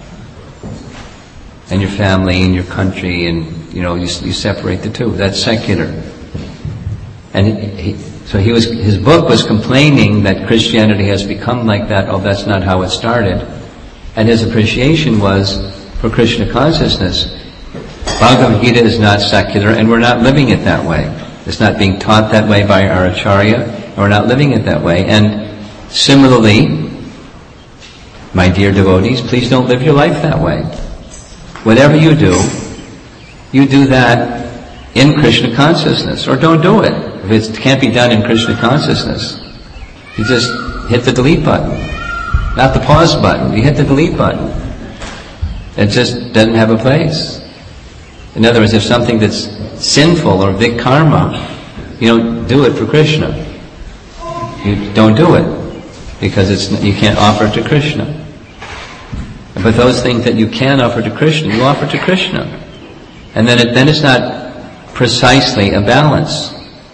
And your family, and your country, and you know, you, you separate the two. That's secular. And he, so he was, his book was complaining that Christianity has become like that. Oh, that's not how it started. And his appreciation was for Krishna consciousness. Bhagavad Gita is not secular, and we're not living it that way. It's not being taught that way by our acharya, and we're not living it that way. And similarly, my dear devotees, please don't live your life that way. Whatever you do, you do that in Krishna consciousness, or don't do it. If it can't be done in Krishna consciousness, you just hit the delete button. Not the pause button, you hit the delete button. It just doesn't have a place. In other words, if something that's sinful or big karma, you don't do it for Krishna. You don't do it, because it's, you can't offer it to Krishna. But those things that you can offer to Krishna, you offer to Krishna. And then it, then it's not precisely a balance.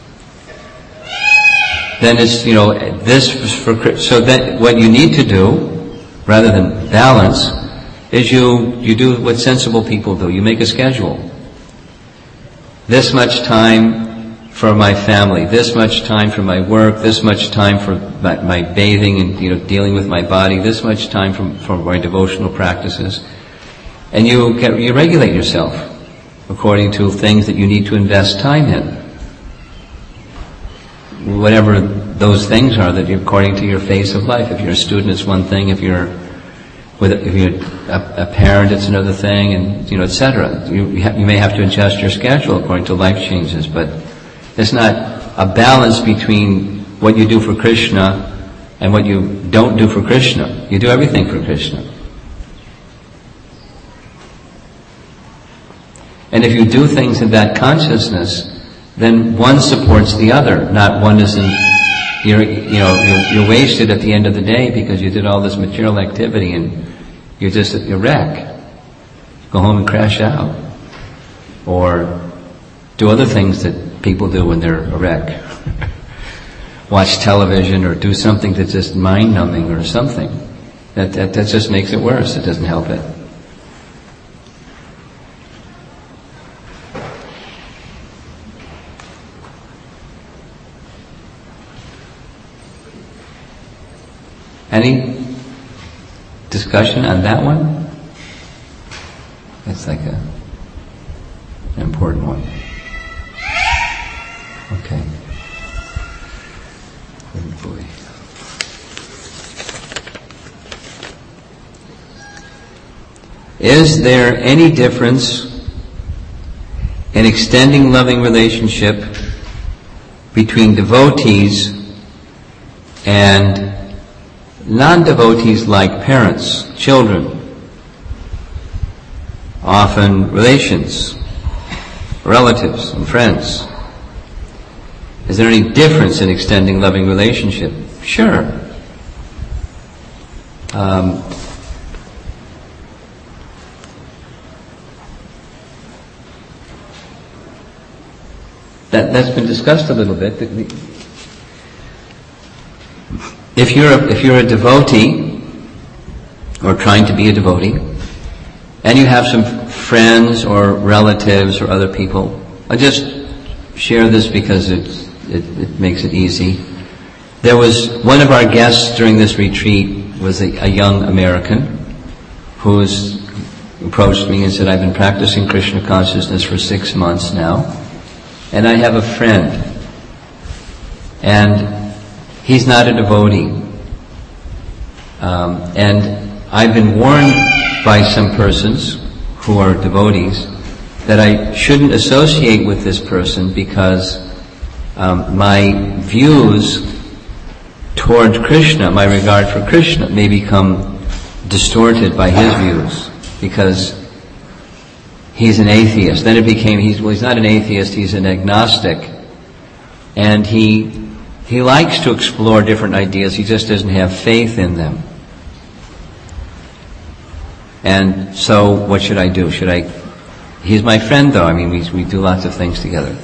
Then it's, you know, this for, so that what you need to do, rather than balance, is you, you do what sensible people do. You make a schedule. This much time for my family, this much time for my work, this much time for my, my bathing and, you know, dealing with my body, this much time for, for my devotional practices. And you get, you regulate yourself according to things that you need to invest time in. Whatever those things are that you're according to your phase of life. If you're a student, it's one thing. If you're with, if you're a, a parent, it's another thing, and you know, et cetera. You, you, ha- you may have to adjust your schedule according to life changes, but it's not a balance between what you do for Krishna and what you don't do for Krishna. You do everything for Krishna. And if you do things in that consciousness, then one supports the other, not one isn't, you're, you know, you're, you're wasted at the end of the day because you did all this material activity and you're just a wreck. Go home and crash out. Or do other things that people do when they're a wreck. Watch television or do something that's just mind-numbing or something. That, that, that just makes it worse. It doesn't help it. Any discussion on that one? It's like a, an important one. Okay. Oh boy. is there any difference in extending loving relationship between devotees and non-devotees like parents, children, often relations, relatives and friends? Is there any difference in extending loving relationship? Sure. Um, that, that's been discussed a little bit. If you're a, if you're a devotee, or trying to be a devotee, and you have some friends or relatives or other people, I just share this because it's, it, it makes it easy. There was one of our guests during this retreat was a, a young American who was, approached me and said, I've been practicing Krishna consciousness for six months now, and I have a friend, and he's not a devotee. Um, and I've been warned by some persons who are devotees that I shouldn't associate with this person because um, my views toward Krishna, my regard for Krishna, may become distorted by his views because he's an atheist. Then it became, he's, well, he's not an atheist, he's an agnostic. And he, he likes to explore different ideas, he just doesn't have faith in them. And so, what should I do? Should I, he's my friend though, I mean, we, we do lots of things together.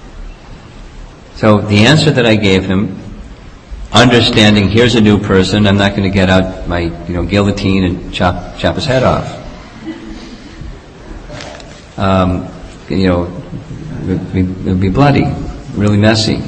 So, the answer that I gave him, understanding here's a new person, I'm not going to get out my, you know, guillotine and chop, chop his head off. Um, you know, it would be, it would be bloody, really messy.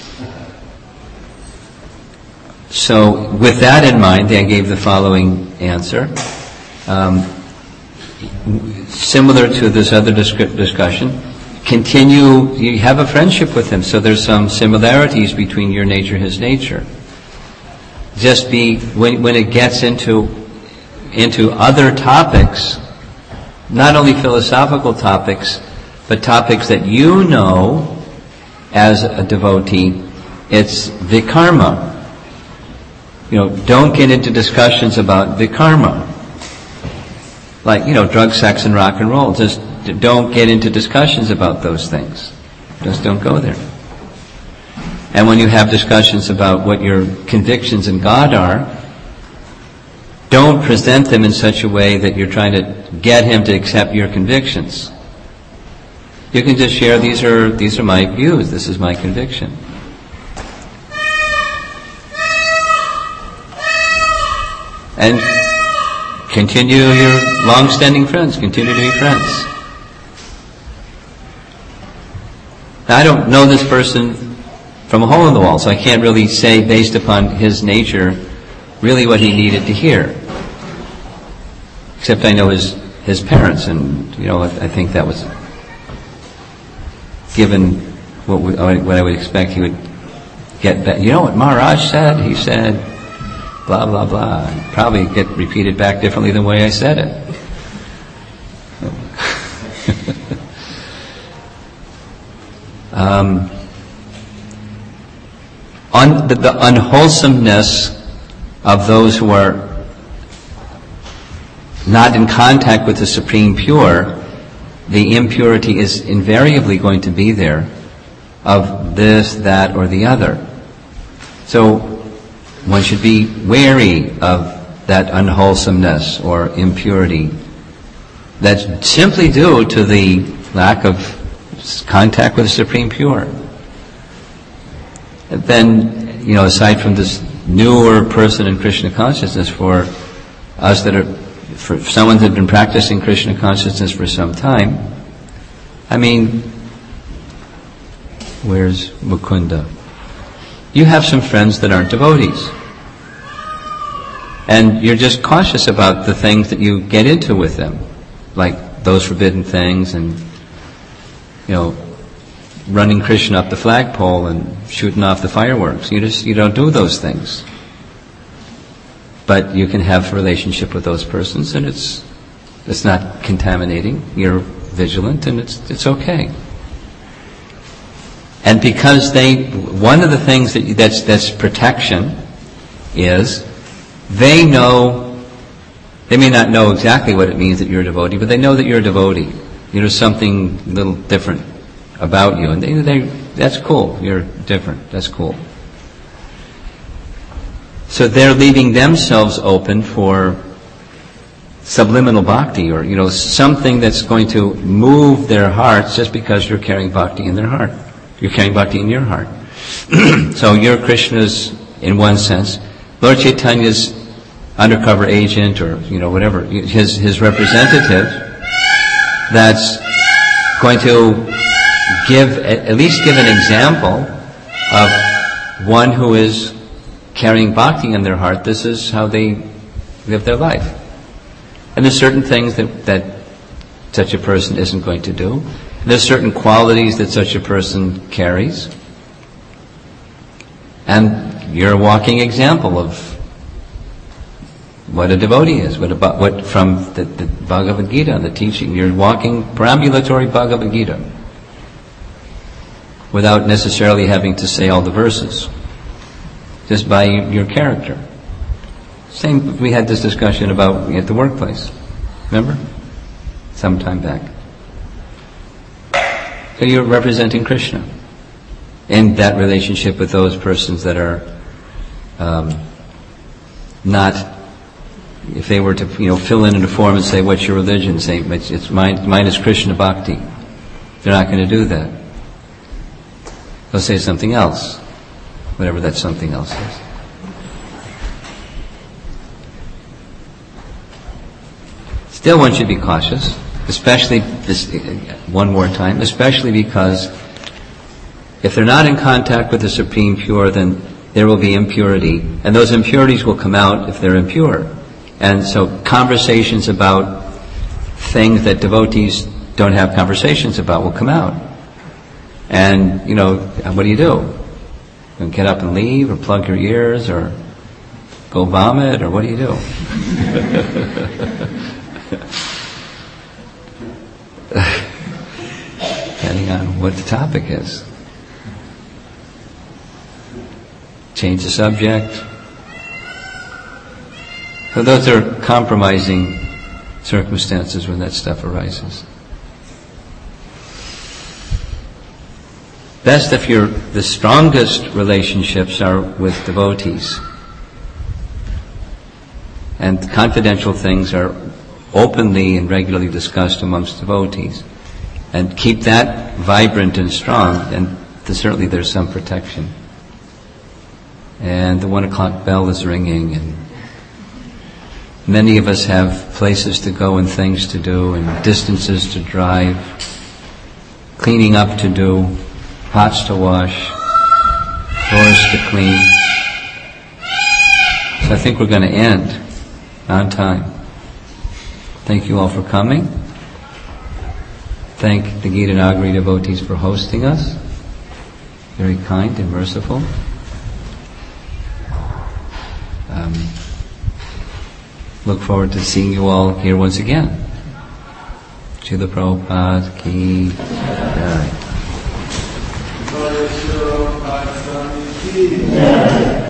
So, with that in mind, I gave the following answer. Um, similar to this other disc- discussion, continue, you have a friendship with him, so there's some similarities between your nature and his nature. Just be, when, when it gets into, into other topics, not only philosophical topics, but topics that you know as a devotee, it's vikarma. You know, don't get into discussions about vikarma. Like, you know, drugs, sex, and rock and roll. Just don't get into discussions about those things. Just don't go there. And when you have discussions about what your convictions in God are, don't present them in such a way that you're trying to get him to accept your convictions. You can just share, these are, these are my views, this is my conviction. And continue your long-standing friends. Continue to be friends. Now, I don't know this person from a hole in the wall, so I can't really say, based upon his nature, really what he needed to hear. Except I know his his parents, and you know, I think that was given what we, what I would expect he would get back. You know what Maharaj said? He said, blah, blah, blah. And probably get repeated back differently than the way I said it. um, un, the, the unwholesomeness of those who are not in contact with the Supreme Pure, the impurity is invariably going to be there of this, that, or the other. So one should be wary of that unwholesomeness or impurity that's simply due to the lack of contact with the Supreme Pure. And then, you know, aside from this newer person in Krishna consciousness, for us that are, for someone that has been practicing Krishna consciousness for some time, I mean, where's Mukunda? You have some friends that aren't devotees. And you're just cautious about the things that you get into with them, like those forbidden things and, you know, running Krishna up the flagpole and shooting off the fireworks. You just, you don't do those things. But you can have a relationship with those persons, and it's It's not contaminating. You're vigilant, and it's it's okay. And because they, one of the things that that's that's protection is they know. They may not know exactly what it means that you're a devotee, but they know that you're a devotee. You know, something a little different about you, and they, they that's cool. You're different. That's cool. So they're leaving themselves open for subliminal bhakti, or you know, something that's going to move their hearts just because you're carrying bhakti in their heart. You're carrying bhakti in your heart. So you're Krishna's, in one sense. Lord Chaitanya's undercover agent, or you know, whatever, his his representative, that's going to give, at least give an example of one who is carrying bhakti in their heart. This is how they live their life. And there's certain things that, that such a person isn't going to do. And there's certain qualities that such a person carries. And you're a walking example of what a devotee is, what, a, what from the, the Bhagavad Gita, the teaching. You're walking perambulatory Bhagavad Gita without necessarily having to say all the verses, just by your character. Same, we had this discussion about at the workplace. Remember? Some time back. So you're representing Krishna in that relationship with those persons that are um, not, if they were to, you know, fill in in a form and say, what's your religion? Say, it's, it's mine, mine is Krishna Bhakti. They're not going to do that. They'll say something else, whatever that something else is. Still, one should be cautious, especially this, one more time, especially because if they're not in contact with the Supreme Pure, then there will be impurity, and those impurities will come out if they're impure. And so conversations about things that devotees don't have conversations about will come out. And, you know, what do you do? You get up and leave, or plug your ears, or go vomit, or what do you do? Depending on what the topic is. Change the subject. So those are compromising circumstances when that stuff arises. Best if you're, the strongest relationships are with devotees. And confidential things are openly and regularly discussed amongst devotees. And keep that vibrant and strong, and certainly there's some protection. And the one o'clock bell is ringing, and many of us have places to go and things to do and distances to drive, cleaning up to do, pots to wash, floors to clean. So I think we're going to end on time. Thank you all for coming. Thank the Gita Nagari devotees for hosting us. Very kind and merciful. Um, look forward to seeing you all here once again. Srila Prabhupada ki jai.